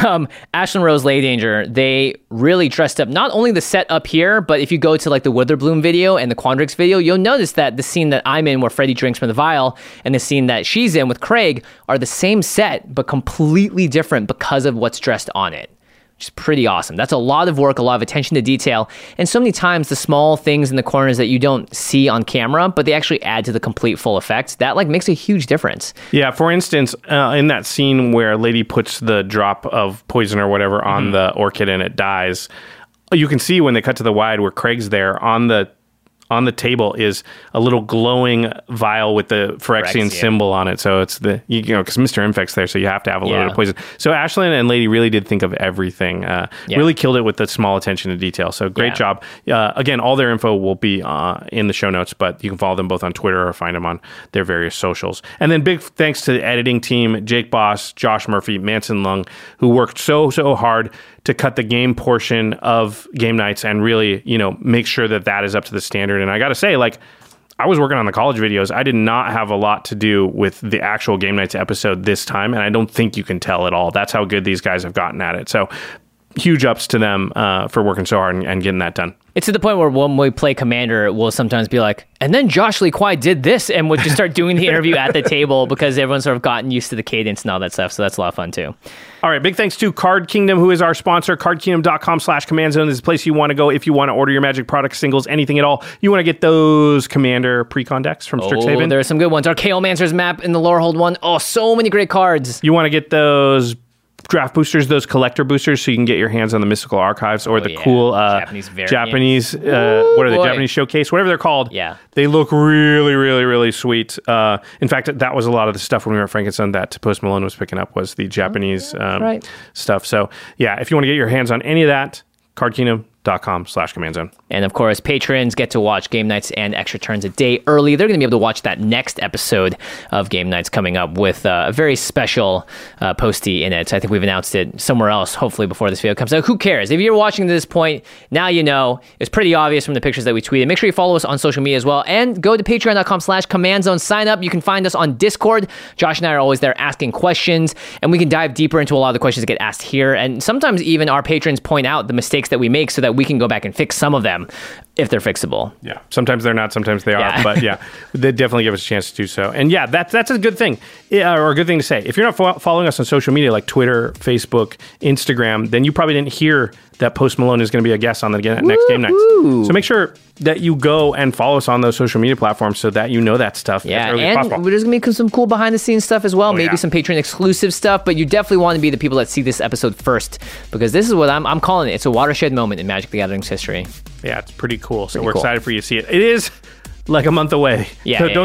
Ashlyn Rose, Lady Danger, they really dressed up not only the set up here, but if you go to like the Witherbloom video and the Quandrix video, you'll notice that the scene that I'm in where Freddie drinks from the vial and the scene that she's in with Craig are the same set, but completely different because of what's dressed on it. Which is pretty awesome. That's a lot of work, a lot of attention to detail, and so many times the small things in the corners that you don't see on camera, but they actually add to the complete full effect. That like makes a huge difference. Yeah, for instance, in that scene where Lady puts the drop of poison or whatever on the orchid and it dies, you can see when they cut to the wide where Craig's there on the table is a little glowing vial with the Phyrexian symbol on it. So it's the, because Mr. Infect's there, so you have to have a little bit of poison. So Ashlyn and Lady really did think of everything. Really killed it with the small attention to detail. So great job. Again, all their info will be in the show notes, but you can follow them both on Twitter or find them on their various socials. And then big thanks to the editing team, Jake Boss, Josh Murphy, Manson Lung, who worked so hard to cut the game portion of Game Nights and really, make sure that is up to the standard. And I got to say, like, I was working on the college videos. I did not have a lot to do with the actual Game Nights episode this time, and I don't think you can tell at all. That's how good these guys have gotten at it. So huge ups to them for working so hard and getting that done. It's to the point where when we play Commander, we'll sometimes be like, and then Josh Lee Kwai did this, and we'll just start doing the interview at the table because everyone's sort of gotten used to the cadence and all that stuff. So that's a lot of fun too. All right, big thanks to Card Kingdom, who is our sponsor. CardKingdom.com/Command Zone is the place you want to go if you want to order your Magic products, singles, anything at all. You want to get those Commander pre-con decks from Strixhaven. There are some good ones. Our Chaos map in the Lorehold one. Oh, so many great cards. You want to get those draft boosters, those collector boosters, so you can get your hands on the Mystical Archives or the cool Japanese what are they? Japanese Showcase, whatever they're called. Yeah. They look really, really, really sweet. In fact, that was a lot of the stuff when we were at Frankenstein that Post Malone was picking up was the Japanese stuff. So yeah, if you want to get your hands on any of that, CardKingdom.com/Command Zone. And of course, patrons get to watch Game Nights and Extra Turns a day early. They're going to be able to watch that next episode of Game Nights coming up with a very special postie in it. I think we've announced it somewhere else, hopefully before this video comes out. Who cares? If you're watching to this point, now you know. It's pretty obvious from the pictures that we tweeted. Make sure you follow us on social media as well. And go to patreon.com/Command Zone. Sign up. You can find us on Discord. Josh and I are always there asking questions. And we can dive deeper into a lot of the questions that get asked here. And sometimes even our patrons point out the mistakes that we make so that we can go back and fix some of them if they're fixable. Yeah. Sometimes they're not, sometimes they are. But yeah, they definitely give us a chance to do so. And yeah, that's a good thing, or a good thing to say. If you're not following us on social media like Twitter, Facebook, Instagram, then you probably didn't hear that Post Malone is going to be a guest on the next Game Nights. So make sure that you go and follow us on those social media platforms so that you know that stuff as early as possible. There's going to be some cool behind-the-scenes stuff as well. Maybe some Patreon-exclusive stuff, but you definitely want to be the people that see this episode first, because this is what I'm calling it. It's a watershed moment in Magic the Gathering's history. Yeah, it's pretty cool. So we're excited for you to see it. It is like a month away. Yeah, so don't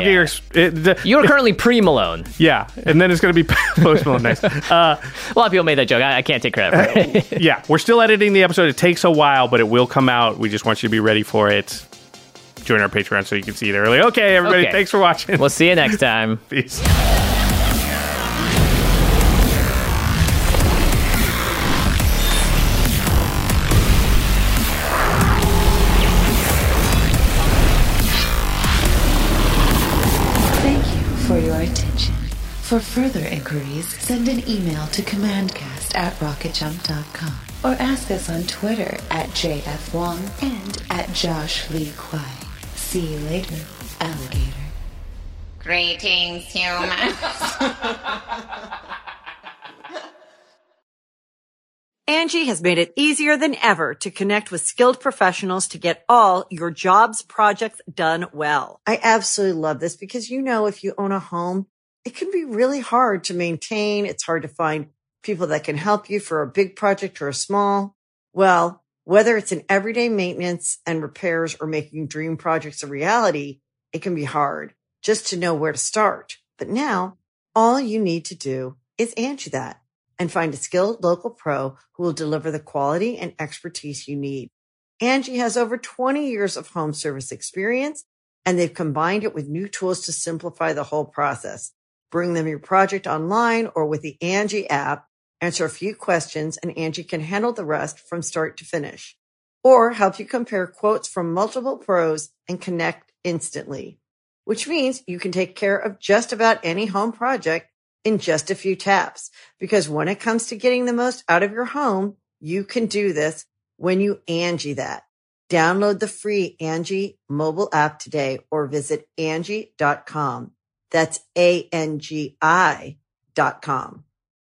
get you're currently pre-Malone. Yeah, and then it's going to be post-Malone next. A lot of people made that joke. I can't take credit for it. Yeah, we're still editing the episode. It takes a while, but it will come out. We just want you to be ready for it. Join our Patreon so you can see it early. Okay, everybody, thanks for watching. We'll see you next time. Peace. For your attention. For further inquiries, send an email to commandcast@rocketjump.com or ask us on Twitter @JFWong and @Josh Lee Kwai. See you later, alligator. Greetings, humans. Angie has made it easier than ever to connect with skilled professionals to get all your jobs projects done well. I absolutely love this because, if you own a home, it can be really hard to maintain. It's hard to find people that can help you for a big project or a small. Well, whether it's in everyday maintenance and repairs or making dream projects a reality, it can be hard just to know where to start. But now all you need to do is Angie that and find a skilled local pro who will deliver the quality and expertise you need. Angie has over 20 years of home service experience, and they've combined it with new tools to simplify the whole process. Bring them your project online or with the Angie app, answer a few questions, and Angie can handle the rest from start to finish. Or help you compare quotes from multiple pros and connect instantly. which means you can take care of just about any home project in just a few taps. Because when it comes to getting the most out of your home, you can do this when you Angie that. Download the free Angie mobile app today or visit Angie.com. That's ANGI.com.